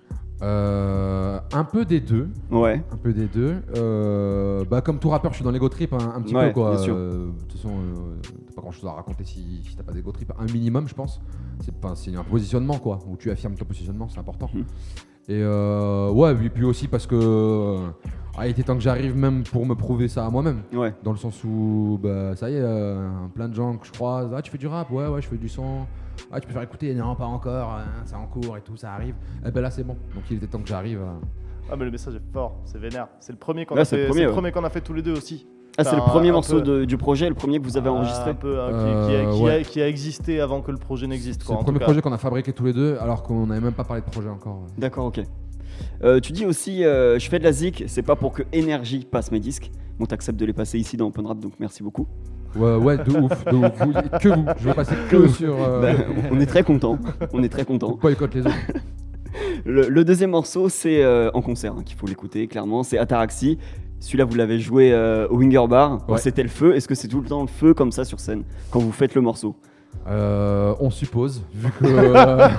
Un peu des deux. Ouais. Un peu des deux. Comme tout rappeur, je suis dans l'ego trip un petit peu quoi. De toute façon, t'as pas grand chose à raconter si t'as pas d'ego trip. Un minimum, je pense. C'est un positionnement quoi, où tu affirmes ton positionnement, c'est important. Et puis aussi parce que il était temps que j'arrive même pour me prouver ça à moi-même. Ouais. Dans le sens où ça y est, plein de gens que je croise, tu fais du rap, ouais, je fais du son. Tu peux faire écouter, non pas encore, c'est en cours et tout, ça arrive. Là c'est bon, donc il était temps que j'arrive. Mais le message est fort, c'est vénère. C'est le premier qu'on a fait. C'est le premier qu'on a fait tous les deux aussi. C'est le premier morceau du projet, le premier que vous avez enregistré. Un peu, qui a existé avant que le projet n'existe. C'est le premier projet qu'on a fabriqué tous les deux, alors qu'on n'avait même pas parlé de projet encore. D'accord, ok. Tu dis aussi, je fais de la zik, c'est pas pour que Énergie passe mes disques. Bon, t'acceptes de les passer ici dans Open Rap, donc merci beaucoup. Ouais, de ouf. Que vous, je vais passer que sur... on est très contents, Boycott les autres. Le deuxième morceau, c'est en concert, qu'il faut l'écouter, clairement, c'est Ataraxie. Celui-là, vous l'avez joué au Winger Bar. Ouais. C'était le feu. Est-ce que c'est tout le temps le feu comme ça sur scène quand vous faites le morceau? On suppose, vu que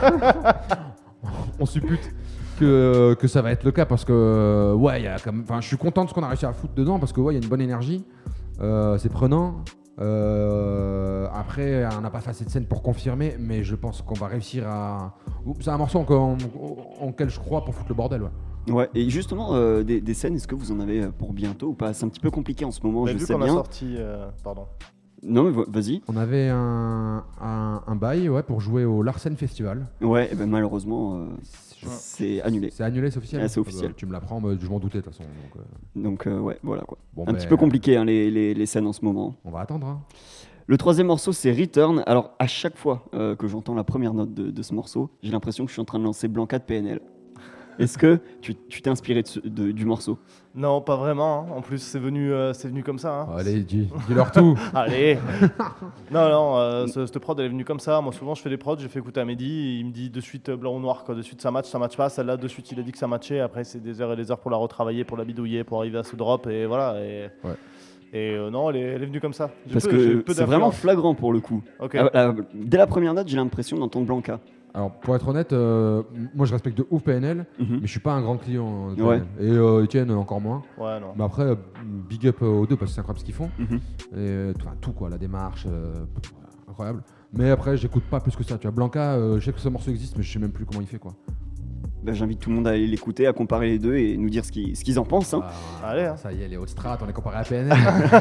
on suppute que ça va être le cas parce que ouais, je suis content de ce qu'on a réussi à foutre dedans parce que ouais, il y a une bonne énergie, c'est prenant. Après, on n'a pas fait assez de scènes pour confirmer, mais je pense qu'on va réussir à. C'est un morceau en lequel je crois pour foutre le bordel. Ouais. Ouais, et justement, des scènes, est-ce que vous en avez pour bientôt ou pas? C'est un petit peu compliqué en ce moment, je vu sais qu'on bien. a sorti. Pardon. Non, mais vas-y. On avait un bail pour jouer au Larsen Festival. Ouais, et ben malheureusement, c'est annulé. C'est annulé, c'est officiel. Ouais, c'est officiel. Tu me l'apprends, je m'en doutais de toute façon. Donc ouais, voilà quoi. Bon, un petit peu compliqué hein, les scènes en ce moment. On va attendre. Hein. Le troisième morceau, c'est Return. Alors, à chaque fois que j'entends la première note de ce morceau, j'ai l'impression que je suis en train de lancer Blanca de PNL. Est-ce que tu t'es inspiré du morceau? Non, pas vraiment. Hein. En plus, c'est venu comme ça. Hein. Allez, dis-leur tout. Allez. Non, cette prod, elle est venue comme ça. Moi, souvent, je fais des prods, j'ai fait écouter à Mehdi. Il me dit de suite blanc ou noir. Quoi. De suite, ça match pas. Celle-là, de suite, il a dit que ça matchait. Après, c'est des heures et des heures pour la retravailler, pour la bidouiller, pour arriver à ce drop. Et voilà. Et non, elle est venue comme ça. Parce que c'est vraiment flagrant pour le coup. Okay. Dès la première note, j'ai l'impression d'entendre Blanca. Alors, pour être honnête, moi je respecte de ouf PNL, mais je suis pas un grand client de PNL. Et Etienne encore moins. Ouais, non. Mais après, big up aux deux parce que c'est incroyable ce qu'ils font. Et tout quoi, la démarche, incroyable. Mais après, j'écoute pas plus que ça. Tu vois, Blanca, je sais que ce morceau existe, mais je sais même plus comment il fait quoi. Ben, j'invite tout le monde à aller l'écouter, à comparer les deux et nous dire ce qu'ils en pensent. Hein. Allez, hein. Ça y est, les hautes strates, on est comparé à PNL.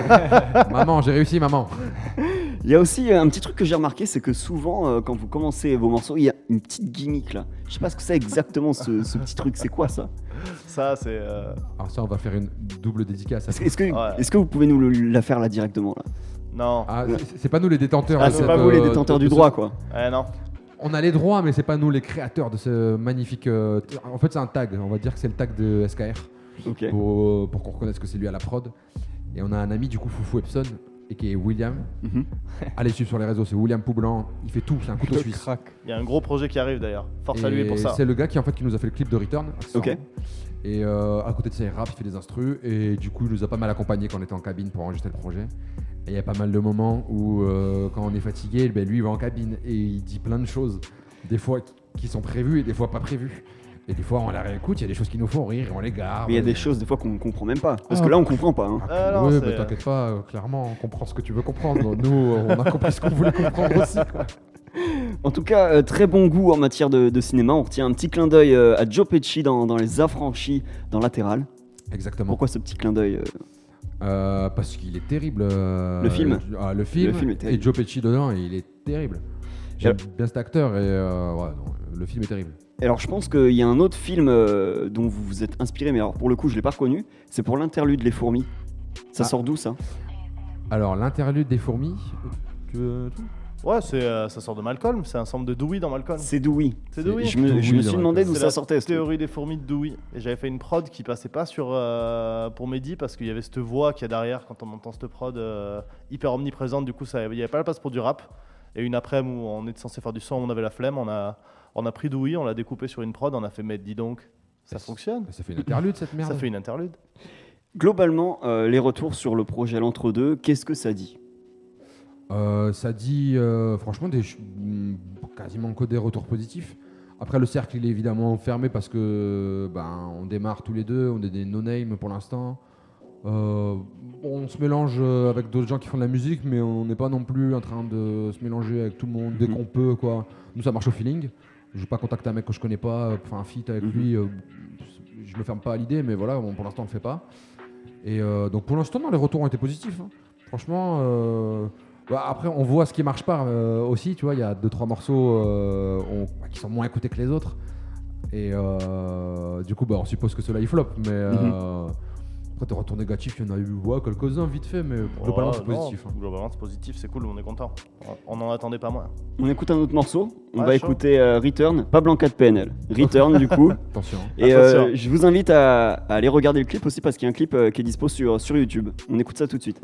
Maman, j'ai réussi, maman. Il y a aussi un petit truc que j'ai remarqué, c'est que souvent, quand vous commencez vos morceaux, il y a une petite gimmick là. Je sais pas ce que c'est exactement ce petit truc, c'est quoi ça? Ça, c'est. Alors, ça, on va faire une double dédicace. Est-ce que vous pouvez nous la faire là directement là? Non. Ah, c'est pas nous les détenteurs. Ah, c'est pas vous les détenteurs du droit quoi. Non. On a les droits, mais c'est pas nous les créateurs de ce magnifique. En fait, c'est un tag. On va dire que c'est le tag de SKR. Okay. Pour qu'on reconnaisse que c'est lui à la prod. Et on a un ami, du coup, Foufou Epson, et qui est William. Allez suivre sur les réseaux, c'est William Poublan. Il fait tout, c'est un couteau suisse. Crack. Il y a un gros projet qui arrive d'ailleurs. Force à lui pour ça. C'est le gars qui nous a fait le clip de Return. Ok. Et à côté de ça, il rappe, il fait des instrus. Et du coup, il nous a pas mal accompagnés quand on était en cabine pour enregistrer le projet. Et il y a pas mal de moments où, quand on est fatigué, lui, il va en cabine et il dit plein de choses. Des fois qui sont prévues et des fois pas prévues. Et des fois on la réécoute, il y a des choses qui nous font rire, on les garde. Mais il y a des choses des fois qu'on comprend même pas. Parce que là on comprend pas. Hein. Oui, mais t'inquiète pas, clairement on comprend ce que tu veux comprendre. Nous on a compris ce qu'on voulait comprendre aussi. Quoi. En tout cas, très bon goût en matière de cinéma. On retient un petit clin d'œil à Joe Pesci dans Les Affranchis dans Latéral. Exactement. Pourquoi ce petit clin d'œil Parce qu'il est terrible. Le film. Le film est terrible. Et Joe Pesci dedans, il est terrible. J'aime bien cet acteur et le film est terrible. Alors je pense qu'il y a un autre film dont vous vous êtes inspiré, mais alors pour le coup je l'ai pas reconnu, c'est pour l'interlude Les Fourmis. Ça sort d'où ça? Alors l'interlude des fourmis, tu veux tout? Ouais, ça sort de Malcolm, c'est un sample de Dewey dans Malcolm. C'est Dewey. C'est Dewey. Je me suis demandé d'où ça sortait. C'est la théorie des fourmis de Dewey. Et j'avais fait une prod qui passait pas pour Mehdi parce qu'il y avait cette voix qu'il y a derrière quand on entend cette prod hyper omniprésente. Du coup, il n'y avait pas la place pour du rap. Et une après-midi où on était censé faire du son, on avait la flemme, on a pris Dewey, on l'a découpé sur une prod, on a fait mais dis donc, ça fonctionne. Ça fait une interlude cette merde. Ça fait une interlude. Globalement, les retours sur le projet l'entre-deux, qu'est-ce que ça dit? Ça dit franchement quasiment que des retours positifs. Après le cercle il est évidemment fermé parce que on démarre tous les deux, on est des no-name pour l'instant. On se mélange avec d'autres gens qui font de la musique, mais on n'est pas non plus en train de se mélanger avec tout le monde dès qu'on peut quoi. Nous ça marche au feeling. Je vais pas contacter un mec que je connais pas, faire un feat avec lui. Je me ferme pas à l'idée, mais voilà, pour l'instant on le fait pas. Et donc pour l'instant les retours ont été positifs. Hein. Franchement. Après on voit ce qui marche pas aussi, tu vois, il y a 2-3 morceaux qui sont moins écoutés que les autres. Et du coup on suppose que ceux-là ils flop, mais après tes retours négatifs, il y en a eu quelques-uns vite fait, mais globalement c'est positif. Hein. Globalement c'est positif, c'est cool, on est content. On n'en attendait pas moins. On écoute un autre morceau, on va écouter Return, pas Blanca de PNL, Return du coup. Attention. Et je vous invite à aller regarder le clip aussi parce qu'il y a un clip qui est dispo sur YouTube. On écoute ça tout de suite.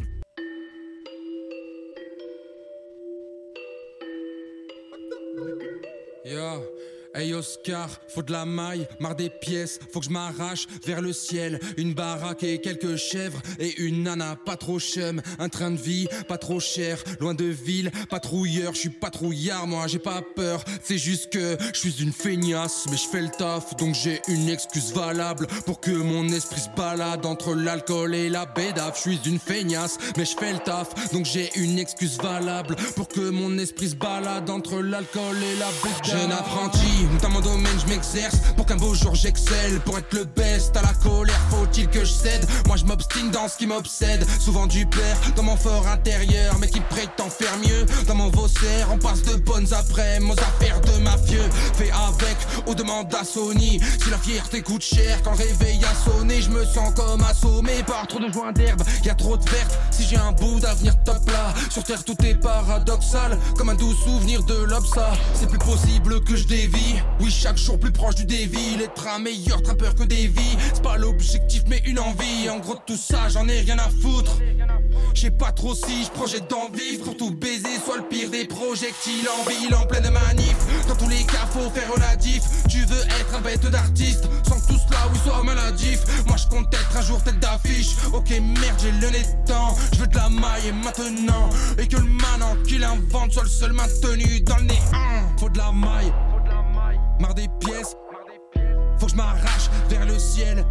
Yeah. Hey Oscar, faut de la maille, marre des pièces, faut que je m'arrache vers le ciel. Une baraque et quelques chèvres et une nana pas trop chum. Un train de vie, pas trop cher, loin de ville, patrouilleur. Je suis patrouillard, moi j'ai pas peur. C'est juste que je suis une feignasse, mais je fais le taf, donc j'ai une excuse valable pour que mon esprit se balade entre l'alcool et la bédave. Je suis une feignasse, mais je fais le taf, donc j'ai une excuse valable pour que mon esprit se balade entre l'alcool et la bédave. Jeune apprenti, dans mon domaine je m'exerce pour qu'un beau jour j'excelle. Pour être le best à la colère, faut-il que je cède? Moi je m'obstine dans ce qui m'obsède. Souvent du père dans mon fort intérieur, mais qui prétend faire mieux. Dans mon vaussaire, on passe de bonnes après aux affaires de mafieux. Fais avec, aux demandes à Sony. Si la fierté coûte cher, quand le réveil a sonné, je me sens comme assommé par trop de joints d'herbe. Y'a trop de vertes, si j'ai un bout d'avenir top là. Sur terre tout est paradoxal, comme un doux souvenir de l'Obsa. C'est plus possible que je dévie. Oui, chaque jour plus proche du dévil. Être un meilleur trappeur que des vies, c'est pas l'objectif mais une envie. En gros de tout ça, j'en ai rien à foutre. J'sais pas trop si j'projette d'en vivre. Pour tout baiser, soit le pire des projectiles en ville, en pleine manif. Dans tous les cas, faut faire la diff. Tu veux être un bête d'artiste, sans que tout cela oui soit maladif. Moi je compte être un jour tête d'affiche. Ok merde, j'ai le nez dedans. Je veux de la maille et maintenant. Et que le manant qui l'invente soit le seul maintenu dans le nez. Faut de la maille, marre des pièces. Faut que je m'arrache vers le ciel.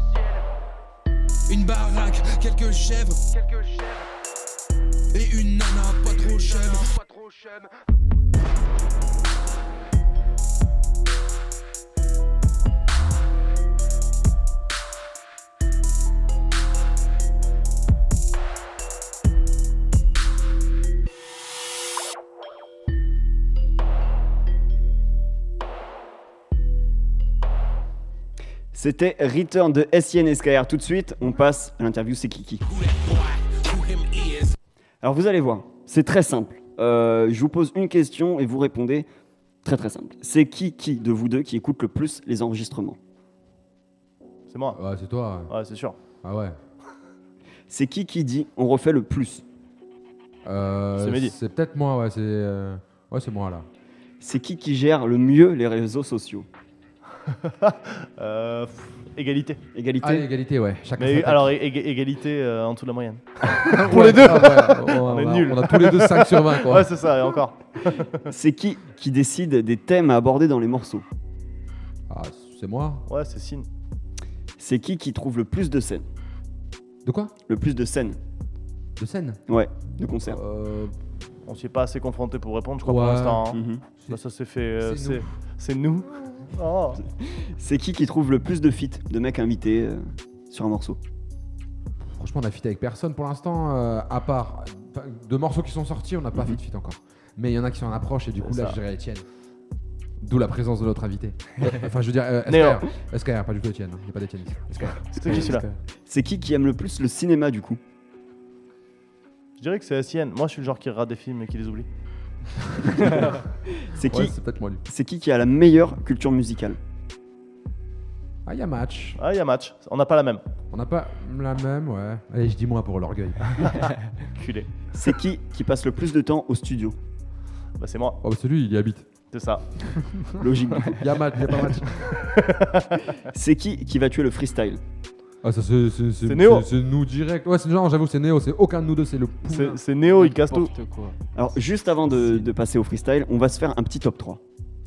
Une baraque, quelques chèvres et une nana pas trop chèvre. C'était Return de SIN SKR. Tout de suite, on passe à l'interview C'est Kiki. Alors vous allez voir, c'est très simple. Je vous pose une question et vous répondez très très simple. C'est qui de vous deux qui écoute le plus les enregistrements? C'est moi. Ouais, c'est toi. Ouais, c'est sûr. Ah ouais. C'est qui dit on refait le plus? C'est Mehdi. C'est peut-être moi, ouais, c'est moi là. C'est qui gère le mieux les réseaux sociaux? Égalité. Égalité. Ah, égalité, ouais. Chacun Mais sa tête. alors, égalité en dessous de la moyenne. Pour Ouais, les deux. On est nuls. On a tous les deux 5 sur 20, quoi. Ouais, c'est ça, et encore. C'est qui décide des thèmes à aborder dans les morceaux? Ah, c'est moi. Ouais, c'est Sin. C'est qui trouve le plus de scènes? De quoi? Le plus de scènes. De scène? Ouais, de concerts. On s'y est pas assez confronté pour répondre, je crois, pour Ouais. l'instant. Hein. Mhm. Bah, ça s'est fait. C'est C'est nous. Oh. C'est qui trouve le plus de feats, de mecs invités sur un morceau? Franchement, on a fit avec personne pour l'instant, à part de morceaux qui sont sortis, on n'a pas fait de fit encore. Mais il y en a qui sont en approche et du coup, C'est là, ça. je dirais Etienne. D'où la présence de notre invité. Enfin, je veux dire, Néo. SKR, pas du tout Etienne. Il n'y a pas d'Etienne ici. SKR. C'est qui celui-là? C'est qui aime le plus le cinéma du coup? Je dirais que c'est SIN. Moi, je suis le genre qui rate des films et qui les oublie. C'est qui, Ouais, c'est peut-être moi lui. c'est qui a la meilleure culture musicale? Ah, il y a match. Ah, il y a match. On n'a pas la même. On n'a pas la même, ouais. Allez, je dis moi pour l'orgueil. Culé. C'est qui passe le plus de temps au studio? Bah, c'est moi. Oh, bah, c'est lui, il y habite. C'est ça. Logique. Il y a match, il y a pas match. C'est qui va tuer le freestyle? Ah, ça, c'est Néo. C'est nous direct. Ouais, c'est genre, j'avoue, c'est Néo. C'est aucun de nous deux, c'est le poulain. C'est Néo, il casse tout. N'importe quoi. Alors juste avant de passer au freestyle, on va se faire un petit top 3.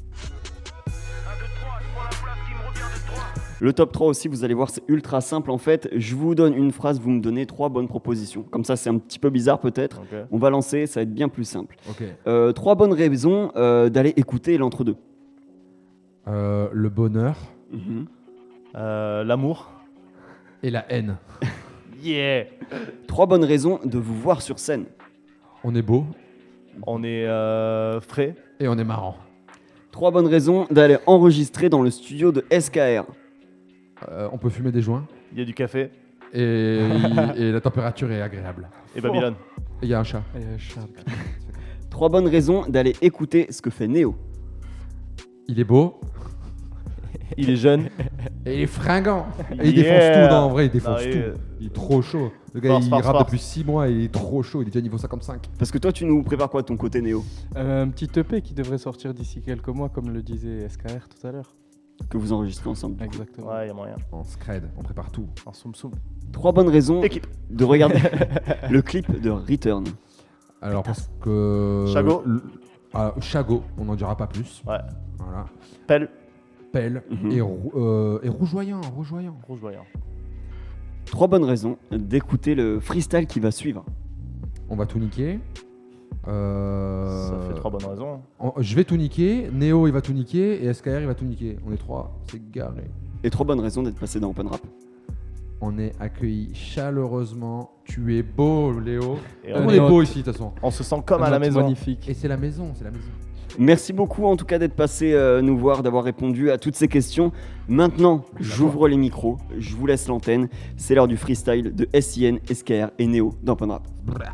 Le top 3 aussi, vous allez voir, c'est ultra simple en fait. Je vous donne une phrase, vous me donnez 3 bonnes propositions. Comme ça, c'est un petit peu bizarre peut-être. Ok. On va lancer, ça va être bien plus simple. Ok. 3 bonnes raisons d'aller écouter l'entre-deux. Le bonheur L'amour. et la haine. Yeah. 3 bonnes raisons de vous voir sur scène. On est beau On est frais. et on est marrant. 3 bonnes raisons d'aller enregistrer dans le studio de SKR. On peut fumer des joints Il y a du café. et la température est agréable. Et Babylone. Et il y a un chat. 3 bonnes raisons d'aller écouter ce que fait Néo. Il est beau Il est jeune. Et il est fringant. Et il Yeah. défonce tout, non, en vrai, il défonce Ah, tout. Il est trop chaud. Le gars, Force, il force, rappe force. depuis 6 mois et il est trop chaud. Il est déjà niveau 55. Parce que toi, tu nous prépares quoi de ton côté, Néo? Un petit EP qui devrait sortir d'ici quelques mois, comme le disait SKR tout à l'heure. Que vous enregistrez ensemble. Exactement. Ouais, il y a moyen. En scred, on prépare tout. En soum-soum. 3 bonnes raisons Équipe. de regarder le clip de Return. Alors, parce que. Chago. Chago, on n'en dira pas plus. Ouais. Voilà. Pelle. Et, et rougeoyant. Rougeoyant. 3 bonnes raisons d'écouter le freestyle qui va suivre. On va tout niquer. Ça fait 3 bonnes raisons. Je vais tout niquer, Néo il va tout niquer et SKR il va tout niquer. On est 3, c'est garé. Et 3 bonnes raisons d'être passé dans Open Rap. On est accueillis chaleureusement. Tu es beau, Léo. Et on est beau ici, de toute façon. On se sent comme à la maison. Magnifique. Et c'est la maison, Merci beaucoup en tout cas d'être passé nous voir, d'avoir répondu à toutes ces questions. Maintenant, j'ouvre les micros, je vous laisse l'antenne. C'est l'heure du freestyle de SIN, SKR et Néo dans Open Rap.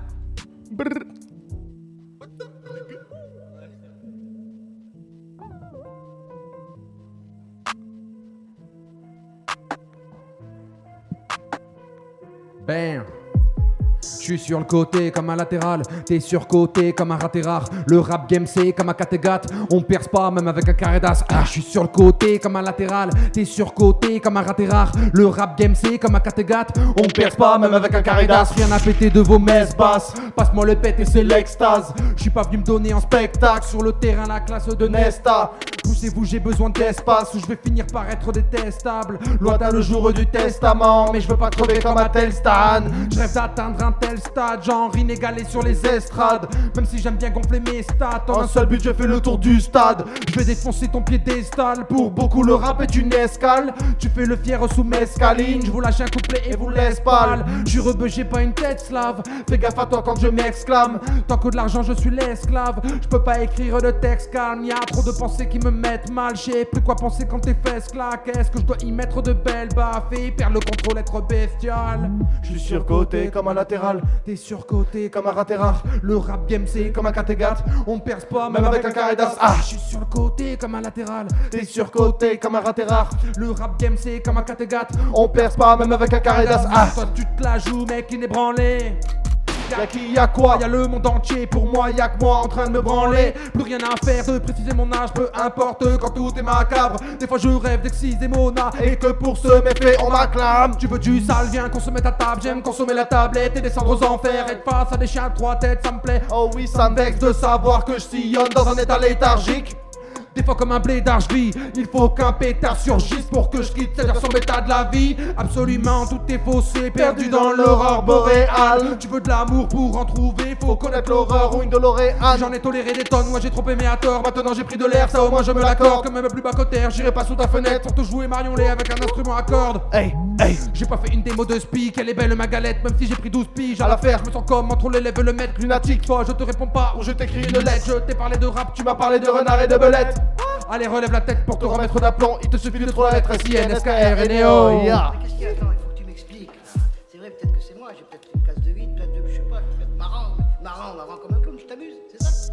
Bam. Je suis sur le côté comme un latéral, t'es surcoté comme un raté rare. Le rap game c'est comme un catégat, on perce pas même avec un carré d'as. Ah, je suis sur le côté comme un latéral, t'es surcoté comme un raté rare. Le rap game c'est comme un catégat, on perce pas même avec un carré d'as. Rien à péter de vos messes basses, passe-moi le pet et c'est l'extase. Je suis pas venu me donner en spectacle sur le terrain la classe de Nesta. Poussez-vous, j'ai besoin d'espace ou je vais finir par être détestable. Loin d'un le jour du testament, mais je veux pas crever comme un tel Stan. Je rêve d'atteindre un tel stade, genre inégalé sur les estrades. Même si j'aime bien gonfler mes stats, en un seul but je fais le tour du stade. Je vais défoncer ton piédestal, pour beaucoup le rap est une escale. Tu fais le fier sous mescaline, je vous lâche un couplet et vous laisse pâle. Je suis rebeu, j'ai pas une tête slave, fais gaffe à toi quand je m'exclame. Tant que de l'argent je suis l'esclave, je peux pas écrire de texte calme. Y'a trop de pensées qui me mettent mal, j'ai plus quoi penser quand tes fesses claquent. Est-ce que je dois y mettre de belles baffes et perdre le contrôle, être bestial. Je suis surcoté comme un latéral, t'es surcoté comme un raté rare. Le rap game c'est comme un catégat, on perce pas même avec un carré d'as. Ah, je suis sur le côté comme un latéral, t'es surcoté comme un raté rare. Le rap game c'est comme un catégat, on perce pas même avec un carré d'as. Ah, toi tu te la joues mec inébranlé. Y'a qui, y'a quoi, y'a le monde entier, pour moi y'a que moi en train de me branler. Plus rien à faire de préciser mon âge, peu importe quand tout est macabre. Des fois je rêve d'exciser Mona et que pour ce méfait on m'acclame. Tu veux du sale, viens consommer ta table, j'aime consommer la tablette et descendre aux enfers. Être face à des chiens à 3 têtes, ça me plaît. Oh oui, ça me vexe de savoir que je sillonne dans un état léthargique. Des fois comme un blédard je vis, il faut qu'un pétard surgisse pour que je quitte cette version bêta de la vie. Absolument tout est faussé, perdu dans l'aurore boréale. Tu veux de l'amour pour en trouver, faut connaître l'horreur ou une DeLorean. J'en ai toléré des tonnes, moi j'ai trop aimé à tort. Maintenant j'ai pris de l'air, ça au moins je me l'accorde. Que même plus bas que terre, j'irai pas sous ta fenêtre pour te jouer Marion Lay avec un instrument à cordes. Hey, hey, j'ai pas fait une démo de speak, elle est belle ma galette. Même si j'ai pris 12 piges à la faire, je me sens comme entre l'élève et le maître lunatique. Toi je te réponds pas ou je t'écris une lettre. Je t'ai parlé de rap, tu m'as parlé de renard et de belette. Allez relève la tête pour te remettre d'aplomb. Il te suffit de trouver la lettre SIN, SKR et Néo. Yeah. Qu'est-ce qu'il y a? Attends, il faut que tu m'expliques. C'est vrai, peut-être que c'est moi, j'ai peut-être une case de vide, peut-être de, je sais pas, peut-être marrant comme un clown, tu t'amuses, c'est ça?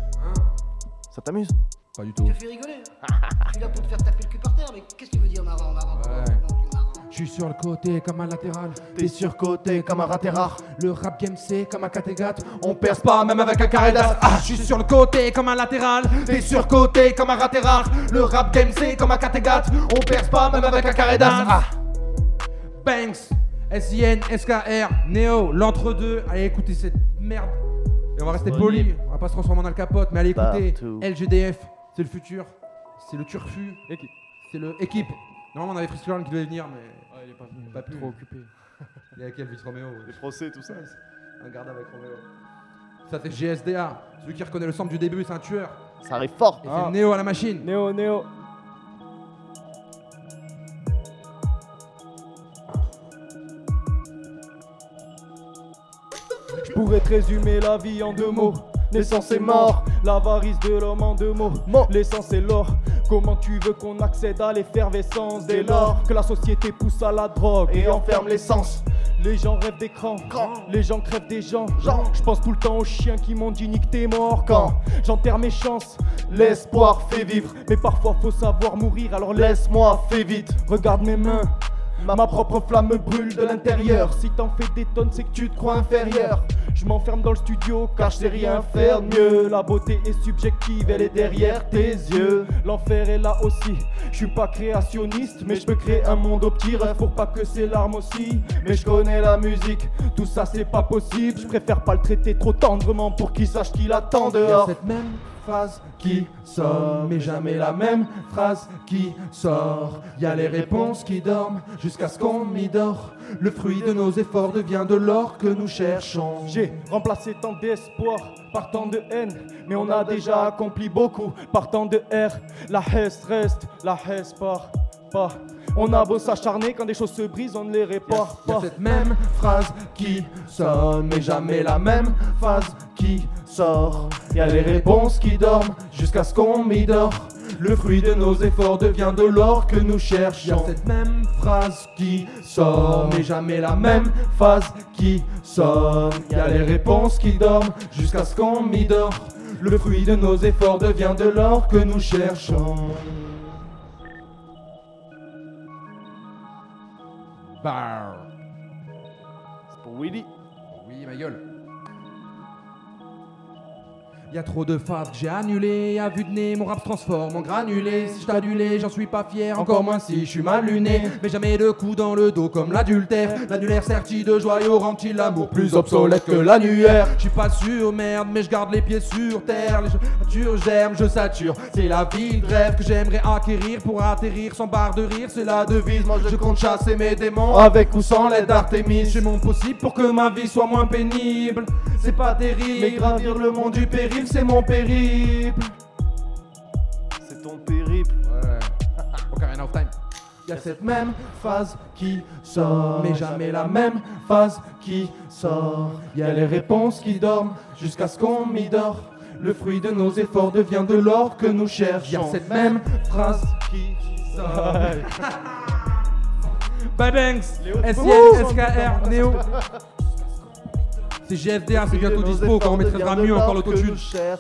Ça t'amuse? Pas du tout. Tu te fais rigoler, hein? Je suis là pour te faire taper le cul par terre, mais qu'est-ce que tu veux dire marrant? Je suis sur le côté comme un latéral, t'es surcoté comme un raté rare. Le rap game c'est comme un catégat, on perce pas même avec un carré d'as. Ah, je suis sur le côté comme un latéral, t'es surcoté comme un raté rare. Le rap game c'est comme un catégat, on perce pas même avec un carré d'as. Ah. Banks, SIN, SKR, Néo, l'entre-deux. Allez écoutez cette merde. Et on va rester poli, on va pas se transformer en Al Capote, mais allez écouter LGDF, c'est le futur, c'est le turfu, c'est le équipe. Normalement on avait Freestyle qui devait venir mais il est pas venu, pas plus trop occupé. Il est avec Elvis Romeo. Les procès, tout ça. Un garde avec Romeo. Ça c'est GSDA, celui qui reconnaît le sample du début, c'est un tueur. Ça arrive fort. Et c'est Néo à la machine. Néo. Je pourrais te résumer la vie en 2 mots. Naissance et mort, l'avarice de l'homme en 2 mots. L'essence et l'or. Comment tu veux qu'on accède à l'effervescence dès lors que la société pousse à la drogue et enferme l'essence? Les gens rêvent d'écran, les gens crèvent des gens. Je pense tout le temps aux chiens qui m'ont dit nique t'es mort. Quand j'enterre mes chances, l'espoir fait vivre. Mais parfois faut savoir mourir, alors laisse-moi, fais vite. Regarde mes mains, ma propre flamme me brûle de l'intérieur. Si t'en fais des tonnes, c'est que tu te crois inférieur. Je m'enferme dans le studio car je sais rien faire mieux. La beauté est subjective, elle est derrière tes yeux. L'enfer est là aussi, je suis pas créationniste, mais je peux créer un monde au petit rêve pour pas que ses larmes aussi. Mais je connais la musique, tout ça c'est pas possible. Je préfère pas le traiter trop tendrement pour qu'il sache qu'il attend dehors. Cette même phrase qui sort, mais jamais la même phrase qui sort. Y'a les réponses qui dorment jusqu'à ce qu'on m'y dort. Le fruit de nos efforts devient de l'or que nous cherchons. J'ai remplacé tant d'espoir par tant de haine, mais on a déjà accompli beaucoup par tant de R. La haine reste, la haine part pas. On a beau s'acharner, quand des choses se brisent, on ne les répare pas. Y'a cette même phrase qui sonne, mais jamais la même phrase qui sort. Y'a les réponses qui dorment jusqu'à ce qu'on m'y dort. Le fruit de nos efforts devient de l'or que nous cherchons. Y'a cette même phrase qui sonne, mais jamais la même phrase qui sonne. Y'a les réponses qui dorment jusqu'à ce qu'on m'y dort. Le fruit de nos efforts devient de l'or que nous cherchons. C'est pour Willy. Oui, ma gueule. Y'a trop de phases que j'ai annulées, à vue de nez, mon rap se transforme en granulé. Si je t'adulé, j'en suis pas fier, encore moins si je suis mal luné. Mais jamais de coups dans le dos comme l'adultère. L'annulaire serti de joyaux rend-il l'amour plus obsolète que l'annuaire. Je suis pas sûr, merde, mais je garde les pieds sur terre. Les jeux germent, je sature. C'est la vie de rêve que j'aimerais acquérir pour atterrir sans barre de rire. C'est la devise, moi je compte chasser mes démons avec ou sans l'aide d'Artémis. Je fais mon possible pour que ma vie soit moins pénible. C'est pas terrible, mais gravir le monde du périph', c'est mon périple. C'est ton périple. Ouais. Ocarina of Time. Y'a cette même phase qui sort, mais jamais la même phase qui sort. Y'a les réponses qui dorment jusqu'à ce qu'on m'y dort. Le fruit de nos efforts devient de l'or que nous cherchons. Y'a cette même phrase qui sort. Bye Banks, SIN, SKR, Néo. C'est GFDA, c'est bientôt dispo quand on maîtrisera mieux encore l'autotune. Ça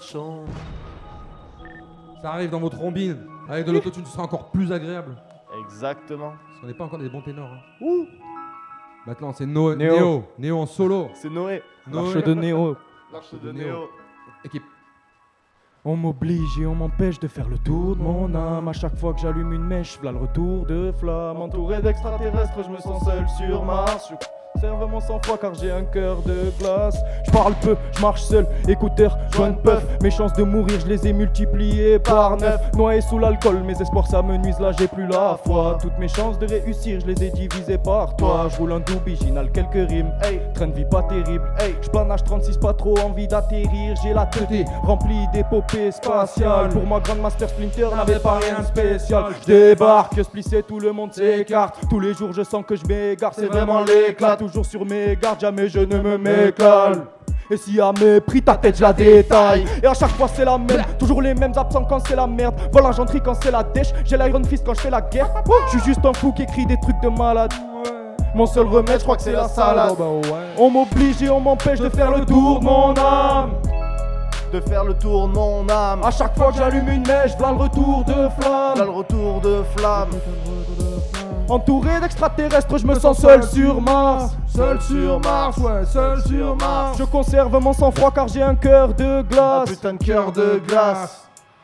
arrive dans vos trombines. Avec de l'autotune, ce sera encore plus agréable. Exactement. Parce qu'on n'est pas encore des bons ténors. Hein. Maintenant, c'est Néo en solo. C'est Noé. L'arche de Néo. L'arche de Néo. Équipe. On m'oblige et on m'empêche de faire le tour de mon âme. À chaque fois que j'allume une mèche, v'là le retour de flamme. Entouré d'extraterrestres, je me sens seul sur Mars. Serve mon sang-froid car j'ai un cœur de glace. Je parle peu, je marche seul, écouteur, joint de puff. Mes chances de mourir, je les ai multipliées par 9. Noyé sous l'alcool, mes espoirs ça me nuise, là j'ai plus la foi. Toutes mes chances de réussir, je les ai divisées par 3. Je roule un double original, quelques rimes, train de vie pas terrible. Je plane H36, pas trop envie d'atterrir. J'ai la tête remplie d'épopées spatiales. Pour moi, Grandmaster Splinter n'avait pas rien de spécial. Je débarque, splissé, tout le monde s'écarte. Tous les jours je sens que je m'égare, c'est vraiment l'éclat. Toujours sur mes gardes, jamais je ne me m'écale. Et s'il y a mépris, ta tête je la détaille. Et à chaque fois c'est la même, toujours les mêmes absents quand c'est la merde. Vol l'argenterie quand c'est la dèche, j'ai l'Iron Fist quand je fais la guerre. Je suis juste un fou qui écrit des trucs de malade. Mon seul remède, je crois que c'est la salade. On m'oblige et on m'empêche de faire le tour de mon âme. De faire le tour de mon âme. À chaque fois que j'allume une mèche, v'là le retour de flamme. V'là le retour de flamme. Entouré d'extraterrestres, je me sens seul sur Mars. Seul sur Mars, ouais, seul sur Mars. Je conserve mon sang-froid car j'ai un cœur de glace. Un putain de cœur de glace.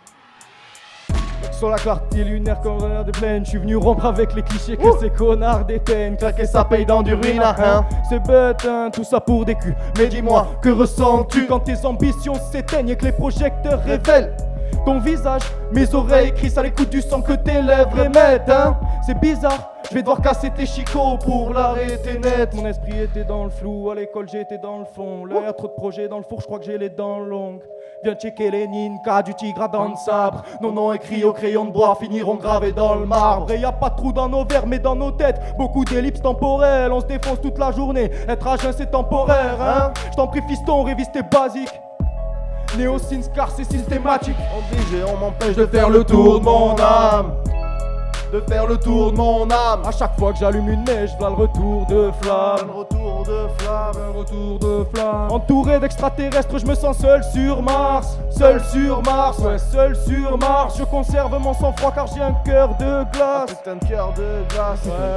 Sur la clarté lunaire comme des plaines, je suis venu rompre avec les clichés que ces connards déteignent. Claquer ça paye dans du ruine, hein. C'est bête, hein, tout ça pour des culs. Mais dis-moi, que ressens-tu quand tes ambitions s'éteignent et que les projecteurs révèlent ton visage? Mes oreilles crissent à l'écoute du sang que tes lèvres émettent, hein. C'est bizarre, je vais devoir casser tes chicots pour l'arrêter net. Mon esprit était dans le flou, à l'école j'étais dans le fond. L'air trop de projets dans le four, je crois que j'ai les dents longues. Viens checker les ninkas du tigre à dents de sabre. Nos noms écrits au crayon de bois finiront gravés dans le marbre. Et y a pas de trou dans nos verres mais dans nos têtes, beaucoup d'ellipses temporelles. On se défonce toute la journée, être à jeun c'est temporaire, hein. Je t'en prie fiston, révise tes basiques. Néo Scar c'est systématique. Obligé, on m'empêche de faire le tour de mon âme. de faire le tour de mon âme. À chaque fois que j'allume une mèche, v'là le retour de flamme. Un retour de flamme, un retour de flamme. Entouré d'extraterrestres, je me sens seul sur Mars. Seul sur Mars, ouais, seul sur Mars. Je conserve mon sang-froid car j'ai un cœur de glace. C'est un cœur de glace.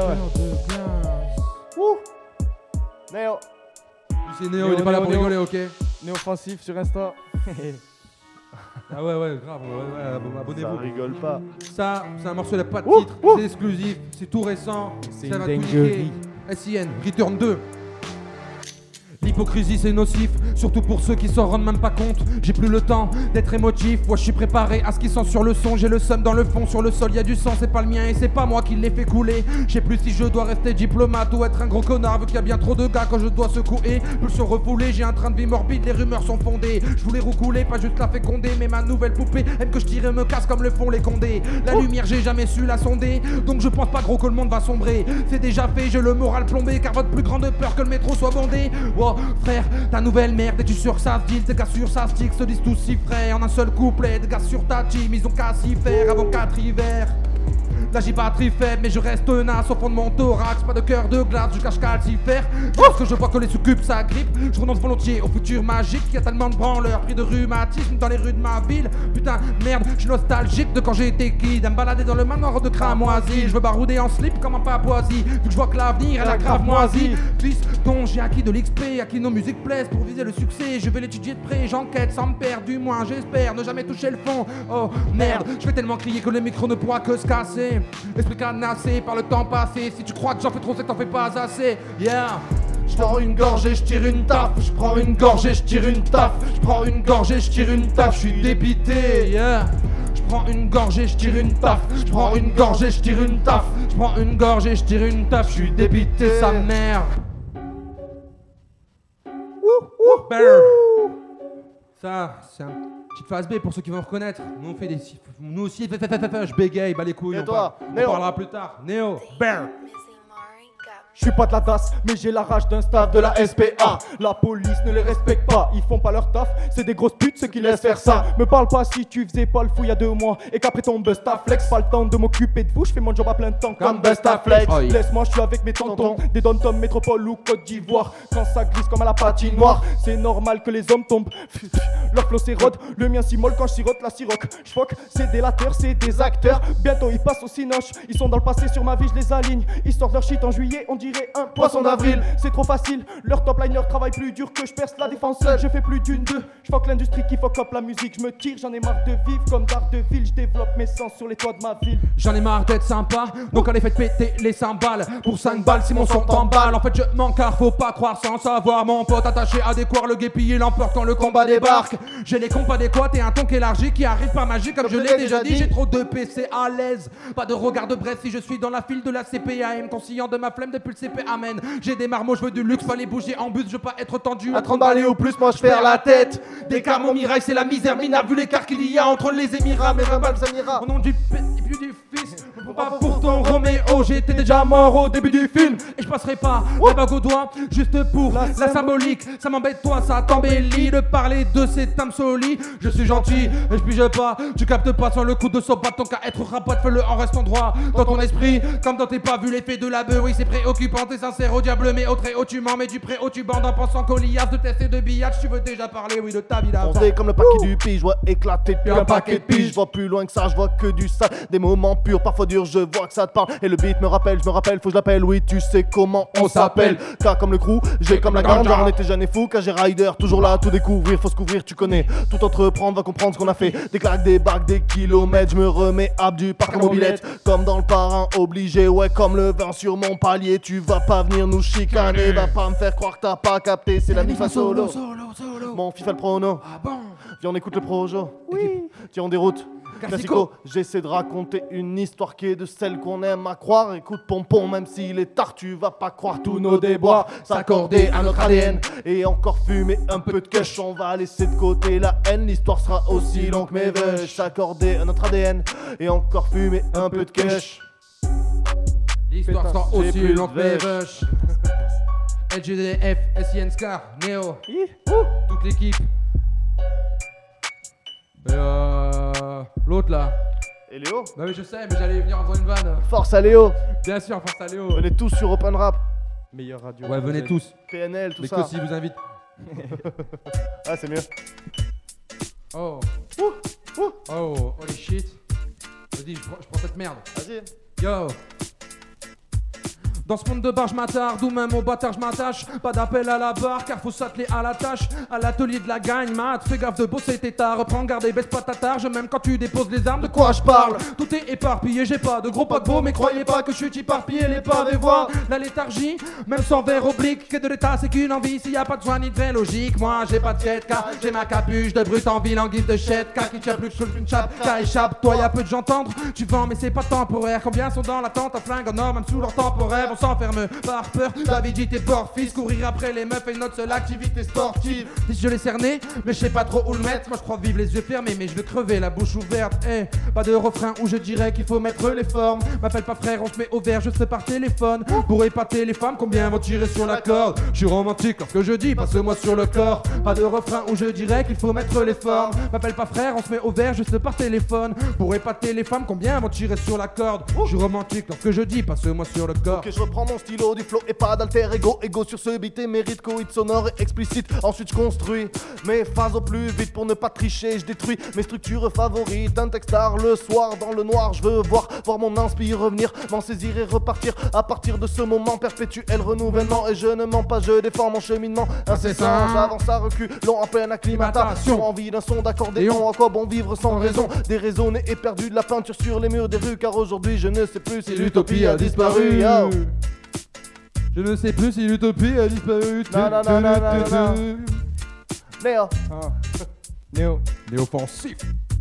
Ouh. Néo. C'est Néo, il est pas là pour rigoler, ok. Néoffensif sur Insta. Ah ouais, grave, abonnez-vous. Ça rigole pas. Ça, c'est un morceau, il a pas de titre, c'est exclusif, c'est tout récent. C'est ça une va tout dinguerie. niquer. SIN, Return 2. L'hypocrisie c'est nocif, surtout pour ceux qui s'en rendent même pas compte. J'ai plus le temps d'être émotif, moi je suis préparé à ce qui sent sur le son. J'ai le seum dans le fond, sur le sol y a du sang, c'est pas le mien et c'est pas moi qui l'ai fait couler. Je sais plus si je dois rester diplomate ou être un gros connard, vu qu'il y a bien trop de gars quand je dois secouer. Pulsion refoulée, j'ai un train de vie morbide, les rumeurs sont fondées. Je voulais roucouler, pas juste la féconder, mais ma nouvelle poupée aime que je tire et me casse comme le font les condés. La lumière j'ai jamais su la sonder, donc je pense pas gros que le monde va sombrer. C'est déjà fait, j'ai le moral plombé, car votre plus grande peur que le métro soit bondé. Oh frère, ta nouvelle merde, es-tu sûr que ça se dit? Tes gars sur sa stick se disent tous si frais en un seul couplet. Des gars sur ta team, ils ont qu'à s'y faire avant 4 hivers. Là j'ai pas très faible mais je reste tenace au fond de mon thorax. Pas de cœur de glace, je cache calcifère. Parce que je vois que les succubes ça grippe. Je renonce volontiers au futur magique. Y a tellement de branleurs pris de rhumatisme dans les rues de ma ville. Putain merde, je suis nostalgique de quand j'étais kid. À me balader dans le manoir de cramoisi. Je veux barouder en slip comme en Papouasie. Vu que je vois que l'avenir elle a grave moisi. Piston, j'ai acquis de l'XP, acquis nos musiques plaisent pour viser le succès. Je vais l'étudier de près, j'enquête sans me perdre. Du moins j'espère ne jamais toucher le fond. Oh merde, je vais tellement crier que le micro ne pourra que se casser. Esprit canassé par le temps passé. Si tu crois que j'en fais trop, c'est que t'en fais pas assez. Yeah. Je prends une gorgée, je tire une taf. Je prends une gorgée, je tire une taf. Je prends une gorgée, je tire une taf. Je suis dépité. Yeah. Je prends une gorgée, je tire une taf. Je prends une gorgée, je tire une taf. Je prends une gorgée, je tire une taf. Je suis dépité, sa mère. Ça, c'est un petite phase B pour ceux qui vont reconnaître. Nous on fait des... Nous aussi, je bégaye, bah les couilles. Et toi, on parlera plus tard. Néo, Bear. Je suis pas de la tasse, mais j'ai la rage d'un staff de la SPA. La police ne les respecte pas, ils font pas leur taf. C'est des grosses putes ceux qui laissent faire ça. Me parle pas si tu faisais pas le fou il y a 2 mois et qu'après ton bust à flex. Pas le temps de m'occuper de vous, je fais mon job à plein temps comme bust à flex. Laisse-moi, je suis avec mes tontons, des dom-toms métropole ou Côte d'Ivoire. Quand ça glisse comme à la patinoire, c'est normal que les hommes tombent. Leur flow s'érode, le mien s'y molle quand je sirote la siroc. J'foque, c'est des lateurs, c'est des acteurs. Bientôt ils passent au cinoche, ils sont dans le passé sur ma vie, je les aligne. Ils sortent leur shit en juillet, on dirait un poisson d'avril. C'est trop facile, leur top liner travaille plus dur que je perce la défense seule. Je fais plus d'une deux, je fuck l'industrie qui fuck up la musique. Je me tire, j'en ai marre de vivre comme Daredevil. Je développe mes sens sur les toits de ma ville. J'en ai marre d'être sympa, donc allez faites péter les cymbales. Pour 5 balles si mon son t'emballe. En fait je m'encarre, faut pas croire sans savoir. Mon pote attaché à des coires, le guépi il emporte quand le combat débarque. J'ai les comptes adéquats et un ton qui élargi qui arrive par magie comme je l'ai déjà dit. J'ai trop de PC à l'aise, pas de regard de bref si je suis dans la file de la CPAM. Conscient de ma flemme depuis le CP amen. J'ai des marmots, je veux du luxe, pas les bouger en bus, je veux pas être tendu. À 30 balles et au plus, moi je perds la tête. Des car mon mirail c'est la misère minable vu l'écart qu'il y a entre les Émirats. Mais 20 balles ça n'ira. Au nom du Père et puis du Fils, ne pas pour ton Roméo. J'étais déjà mort au début du film et je passerai pas la bague au doigt juste pour la symbolique. Ça m'embête toi, ça t'embellit de parler de cet âme solide. Je suis gentil et je pige pas, tu captes pas sans le coup de son bâton qu'à être rapote, fais-le en restant droit dans ton esprit comme dans tes pas vu l'effet de la beuh. Oui c'est préoccupant, t'es sincère au diable mais au très haut tu mens, mais du pré haut tu bandes en pensant qu'au liasse de test et de billard tu veux déjà parler oui de ta vie d'avant. Foncé comme le paquet du pige, je vois éclater depuis un paquet de pige. Je vois plus loin que ça, je vois que du sale. Des moments purs, parfois durs, je vois que ça te parle. Et le beat me rappelle, je me rappelle, faut que je l'appelle. Oui tu sais comment on s'appelle. K comme le crew, G comme la ganja. On était jeunes et fous, KG Rider, toujours là à tout découvrir. Faut se couvrir, tu connais, tout entreprendre, va comprendre ce qu'on a fait. Des claques, des bacs, des kilomètres. Je me remets abdu par ta mobilette. Comme dans le parrain obligé, ouais comme le vin sur mon palier. Tu vas pas venir nous chicaner, va pas me faire croire que t'as pas capté. C'est la Nifa solo. Mon FIFA le prono. Ah bon. Viens on écoute le projo. Oui. Tiens on déroute. Classico, j'essaie de raconter une histoire qui est de celle qu'on aime à croire. Écoute Pompon, même s'il est tard, tu vas pas croire tous nos déboires s'accorder à notre ADN. Et encore fumer un peu de cash, on va laisser de côté la haine. L'histoire sera aussi longue que mes vœux. S'accorder à notre ADN et encore fumer un peu de cash. L'histoire sera aussi longue que mes vœux. LGDF, SIN Scar, Néo, toute l'équipe. L'autre là. Et Léo? Bah oui, je sais, mais j'allais venir en faisant une vanne. Force à Léo. Bien sûr, force à Léo. Venez tous sur Open Rap. Meilleure radio. Ouais, venez tous. PNL, tout mais ça. Mais si vous invite. Ah, c'est mieux. Oh. Oh, holy shit. Vas-y, je prends cette merde. Vas-y. Yo. Dans ce monde de bar, je m'attarde, ou même au bâtard, je m'attache. Pas d'appel à la barre, car faut s'atteler à la tâche. À l'atelier de la gagne, mat, fais gaffe de bosser tes tard. Reprends garde et baisse pas ta targe, même quand tu déposes les armes. De quoi je parle? Tout est éparpillé, j'ai pas de gros paquebots, mais croyez pas que je suis éparpillé. Les pavés voient la léthargie, même sans verre oblique. Que de l'état, c'est qu'une envie, s'il y a pas de soin ni de vraie logique. Moi, j'ai pas de quête, car j'ai ma capuche de brute en ville en guise de chèque. Car qui tient plus qu'une chape, car échappe. Toi, y a peu de gens tendres, tu vends, mais c'est pas temporaire. Combien sont dans l'attente à flingue en or, même sous leur temporaire. On s'enferme par peur, d'avidité porte fils, courir après les meufs est notre seule activité sportive. Si je l'ai cerné, mais je sais pas trop où le mettre. Moi je crois vivre les yeux fermés, mais je veux crever la bouche ouverte. Pas de refrain où je dirais qu'il faut mettre les formes. M'appelle pas frère, on se met au vert, je sais par téléphone. Pour épater les femmes, combien vont tirer sur la corde? Je suis romantique lorsque je dis passe-moi sur le corps. Pas de refrain où je dirais qu'il faut mettre les formes. M'appelle pas frère, on se met au vert, je sais par téléphone. Pour épater les femmes, combien vont tirer sur la corde? Je suis romantique lorsque je dis passe-moi sur le corps. Ok, je reprends mon stylo du flow et pas d'alter ego. Ego sur ce beat et mérite coït sonore et explicite. Ensuite je construis mes phases au plus vite pour ne pas tricher. Je détruis mes structures favorites. Un textard le soir dans le noir. Je veux voir mon inspire revenir, m'en saisir et repartir. À partir de ce moment perpétuel renouvellement. Et je ne mens pas, je défends mon cheminement incessant. J'avance à recul, long en pleine acclimatation. Envie d'un son d'accordéon, à quoi bon vivre sans raison? Déraisonné et perdu de la peinture sur les murs des rues. Car aujourd'hui je ne sais plus si l'utopie a disparu. Yo. Je ne sais plus si l'utopie a disparu. Néo. Néo offensif.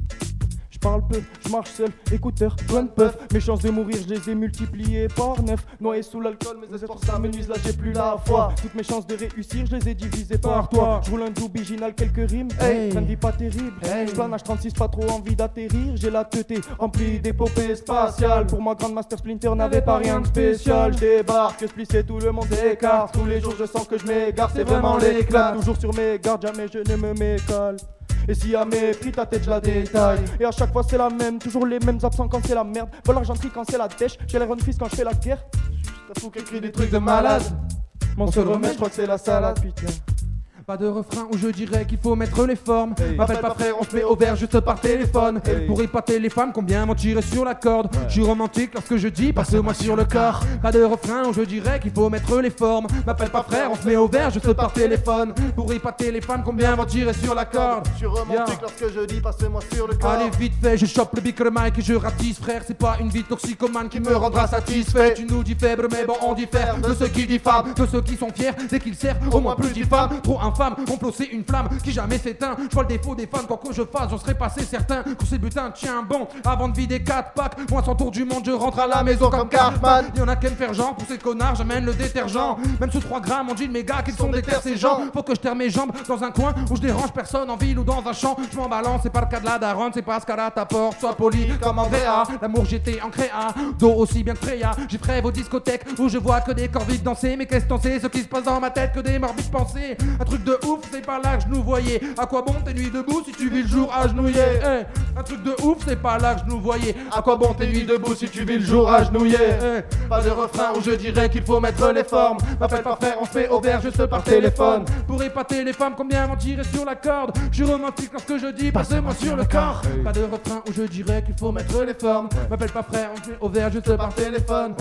Je parle peu, je marche seul, écouteur, bonne puff. Mes chances de mourir, je les ai multipliées par 9. Noyé sous l'alcool, mes espoirs s'amenuisent, là j'ai plus la foi. Toutes mes chances de réussir, je les ai divisées par toi. Je roule un double original, quelques rimes, train de vie pas terrible. Je plane H36, pas trop envie d'atterrir. J'ai la teuté remplie d'épopées spatiales. Pour ma grande master Splinter n'avait pas rien de spécial. Je débarque, splissé, tout le monde écarte. Tous les jours je sens que je m'égare, c'est vraiment l'éclat. Toujours sur mes gardes, jamais je ne me m'écale. Et si à mépris ta tête je la détaille. Et à chaque fois c'est la même, toujours les mêmes absents quand c'est la merde. Vol l'argenterie quand c'est la dèche, j'ai les run fils quand je fais la guerre. T'as fou qu'écrit des trucs de malade. Mon seul remède je crois que c'est la salade putain. Pas de refrain où je dirais qu'il faut mettre les formes. M'appelle pas frère, on se met au vert juste par téléphone. Pour épater les femmes, combien vont tirer sur la corde? Je suis romantique lorsque je dis passe-moi sur le corps. Pas de refrain où je dirais qu'il faut mettre les formes. M'appelle pas frère, on se met au vert juste par téléphone. Pour épater les femmes, combien vont tirer sur la corde? Je suis romantique lorsque je dis passe-moi sur le corps. Allez vite fait, je chope le bicre mic et je ratisse frère. C'est pas une vie toxicomane qui me rendra satisfait. Tu nous dis faible mais bon on diffère de ceux qui diffament, de ceux qui sont fiers dès qu'ils servent au moins plus diffament. Trop infâme, comploter une flamme qui jamais s'éteint. Je vois le défaut des fans, quoi que je fasse, j'en serais passé certain. Quand c'est butin, tiens bon, avant de vider 4 packs, moi sans tour du monde, je rentre à la maison comme Cartman. Y'en a qu'à me faire genre, pour ces connards, j'amène le détergent. Même sous 3 grammes, on dit mes gars qu'ils sont des terres ces gens. Faut que je terre mes jambes dans un coin où je dérange personne en ville ou dans un champ. Je m'en balance, c'est pas le cas de la daronne, c'est pas ce qu'à ta porte. Sois poli comme Andrea, l'amour j'étais en créa, dos aussi bien que Freya. J'ai fait vos discothèques où je vois que des corps vides danser. Mais qu'est-ce que t'en sais, ce qui se passe dans ma tête, que des morbides pensées. Un truc de ouf, c'est pas là que je nous voyais. À quoi bon tes nuits debout si tu vis le jour agenouillé? Un truc de ouf, c'est pas là que je nous voyais. À quoi bon tes nuits debout si tu vis le jour agenouillé? Pas de refrain où je dirais qu'il faut mettre les formes. M'appelle pas frère, on se fait au vert juste par téléphone. Pour épater les femmes, combien vont tirer sur la corde? Je suis romantique lorsque je dis passe-moi sur le corps. Pas de refrain où je dirais qu'il faut mettre les formes. M'appelle pas frère, on se met au vert juste par téléphone.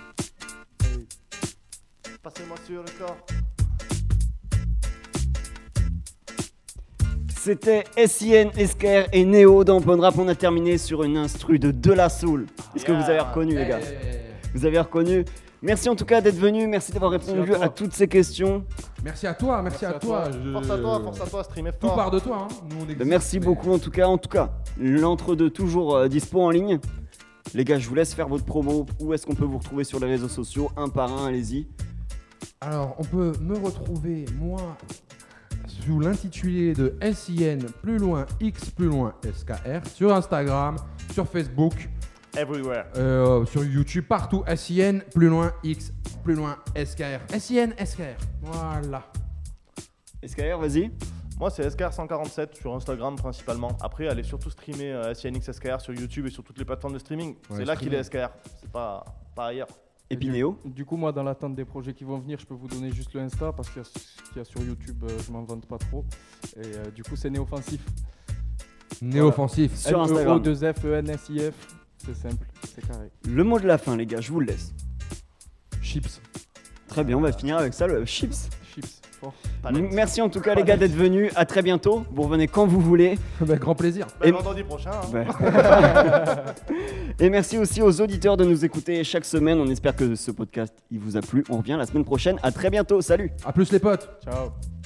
Passez-moi sur le corps. C'était SIN, SKR et Néo dans Open Rap. On a terminé sur une instru de La Soul. Est-ce que vous avez reconnu les gars? Vous avez reconnu? Merci en tout cas d'être venu, merci d'avoir répondu à toutes ces questions. Merci à toi, merci à toi. Force à toi, streamer fort. Tout part de toi, hein. Nous, on existe, merci beaucoup en tout cas. L'entre-deux toujours dispo en ligne. Les gars, je vous laisse faire votre promo. Où est-ce qu'on peut vous retrouver sur les réseaux sociaux? Un par un, allez-y. Alors, on peut me retrouver, moi, sous l'intitulé de SIN, plus loin X, plus loin SKR, sur Instagram, sur Facebook, everywhere, sur YouTube, partout. SIN, plus loin X, plus loin SKR. SIN, SKR. Voilà. SKR, vas-y. Moi, c'est SKR147 sur Instagram principalement. Après, allez surtout streamer SINX SKR sur YouTube et sur toutes les plateformes de streaming. C'est là qu'il est SKR, c'est pas ailleurs. Et puis Néo ? Du coup, moi, dans l'attente des projets qui vont venir, je peux vous donner juste le Insta parce qu'il y a sur YouTube, je m'en vante pas trop. Et du coup, c'est Néoffensif. Néoffensif. Sur Instagram. NEO2FENSIF. C'est simple, c'est carré. Le mot de la fin, les gars, je vous le laisse. Chips. Très bien, on va finir avec ça, le chips. Chips, fort. Merci en tout cas les gars d'être venus, à très bientôt, vous revenez quand vous voulez. Grand plaisir. Et vendredi prochain. Ouais. Et merci aussi aux auditeurs de nous écouter chaque semaine, on espère que ce podcast il vous a plu, on revient la semaine prochaine, à très bientôt, salut. À plus les potes. Ciao.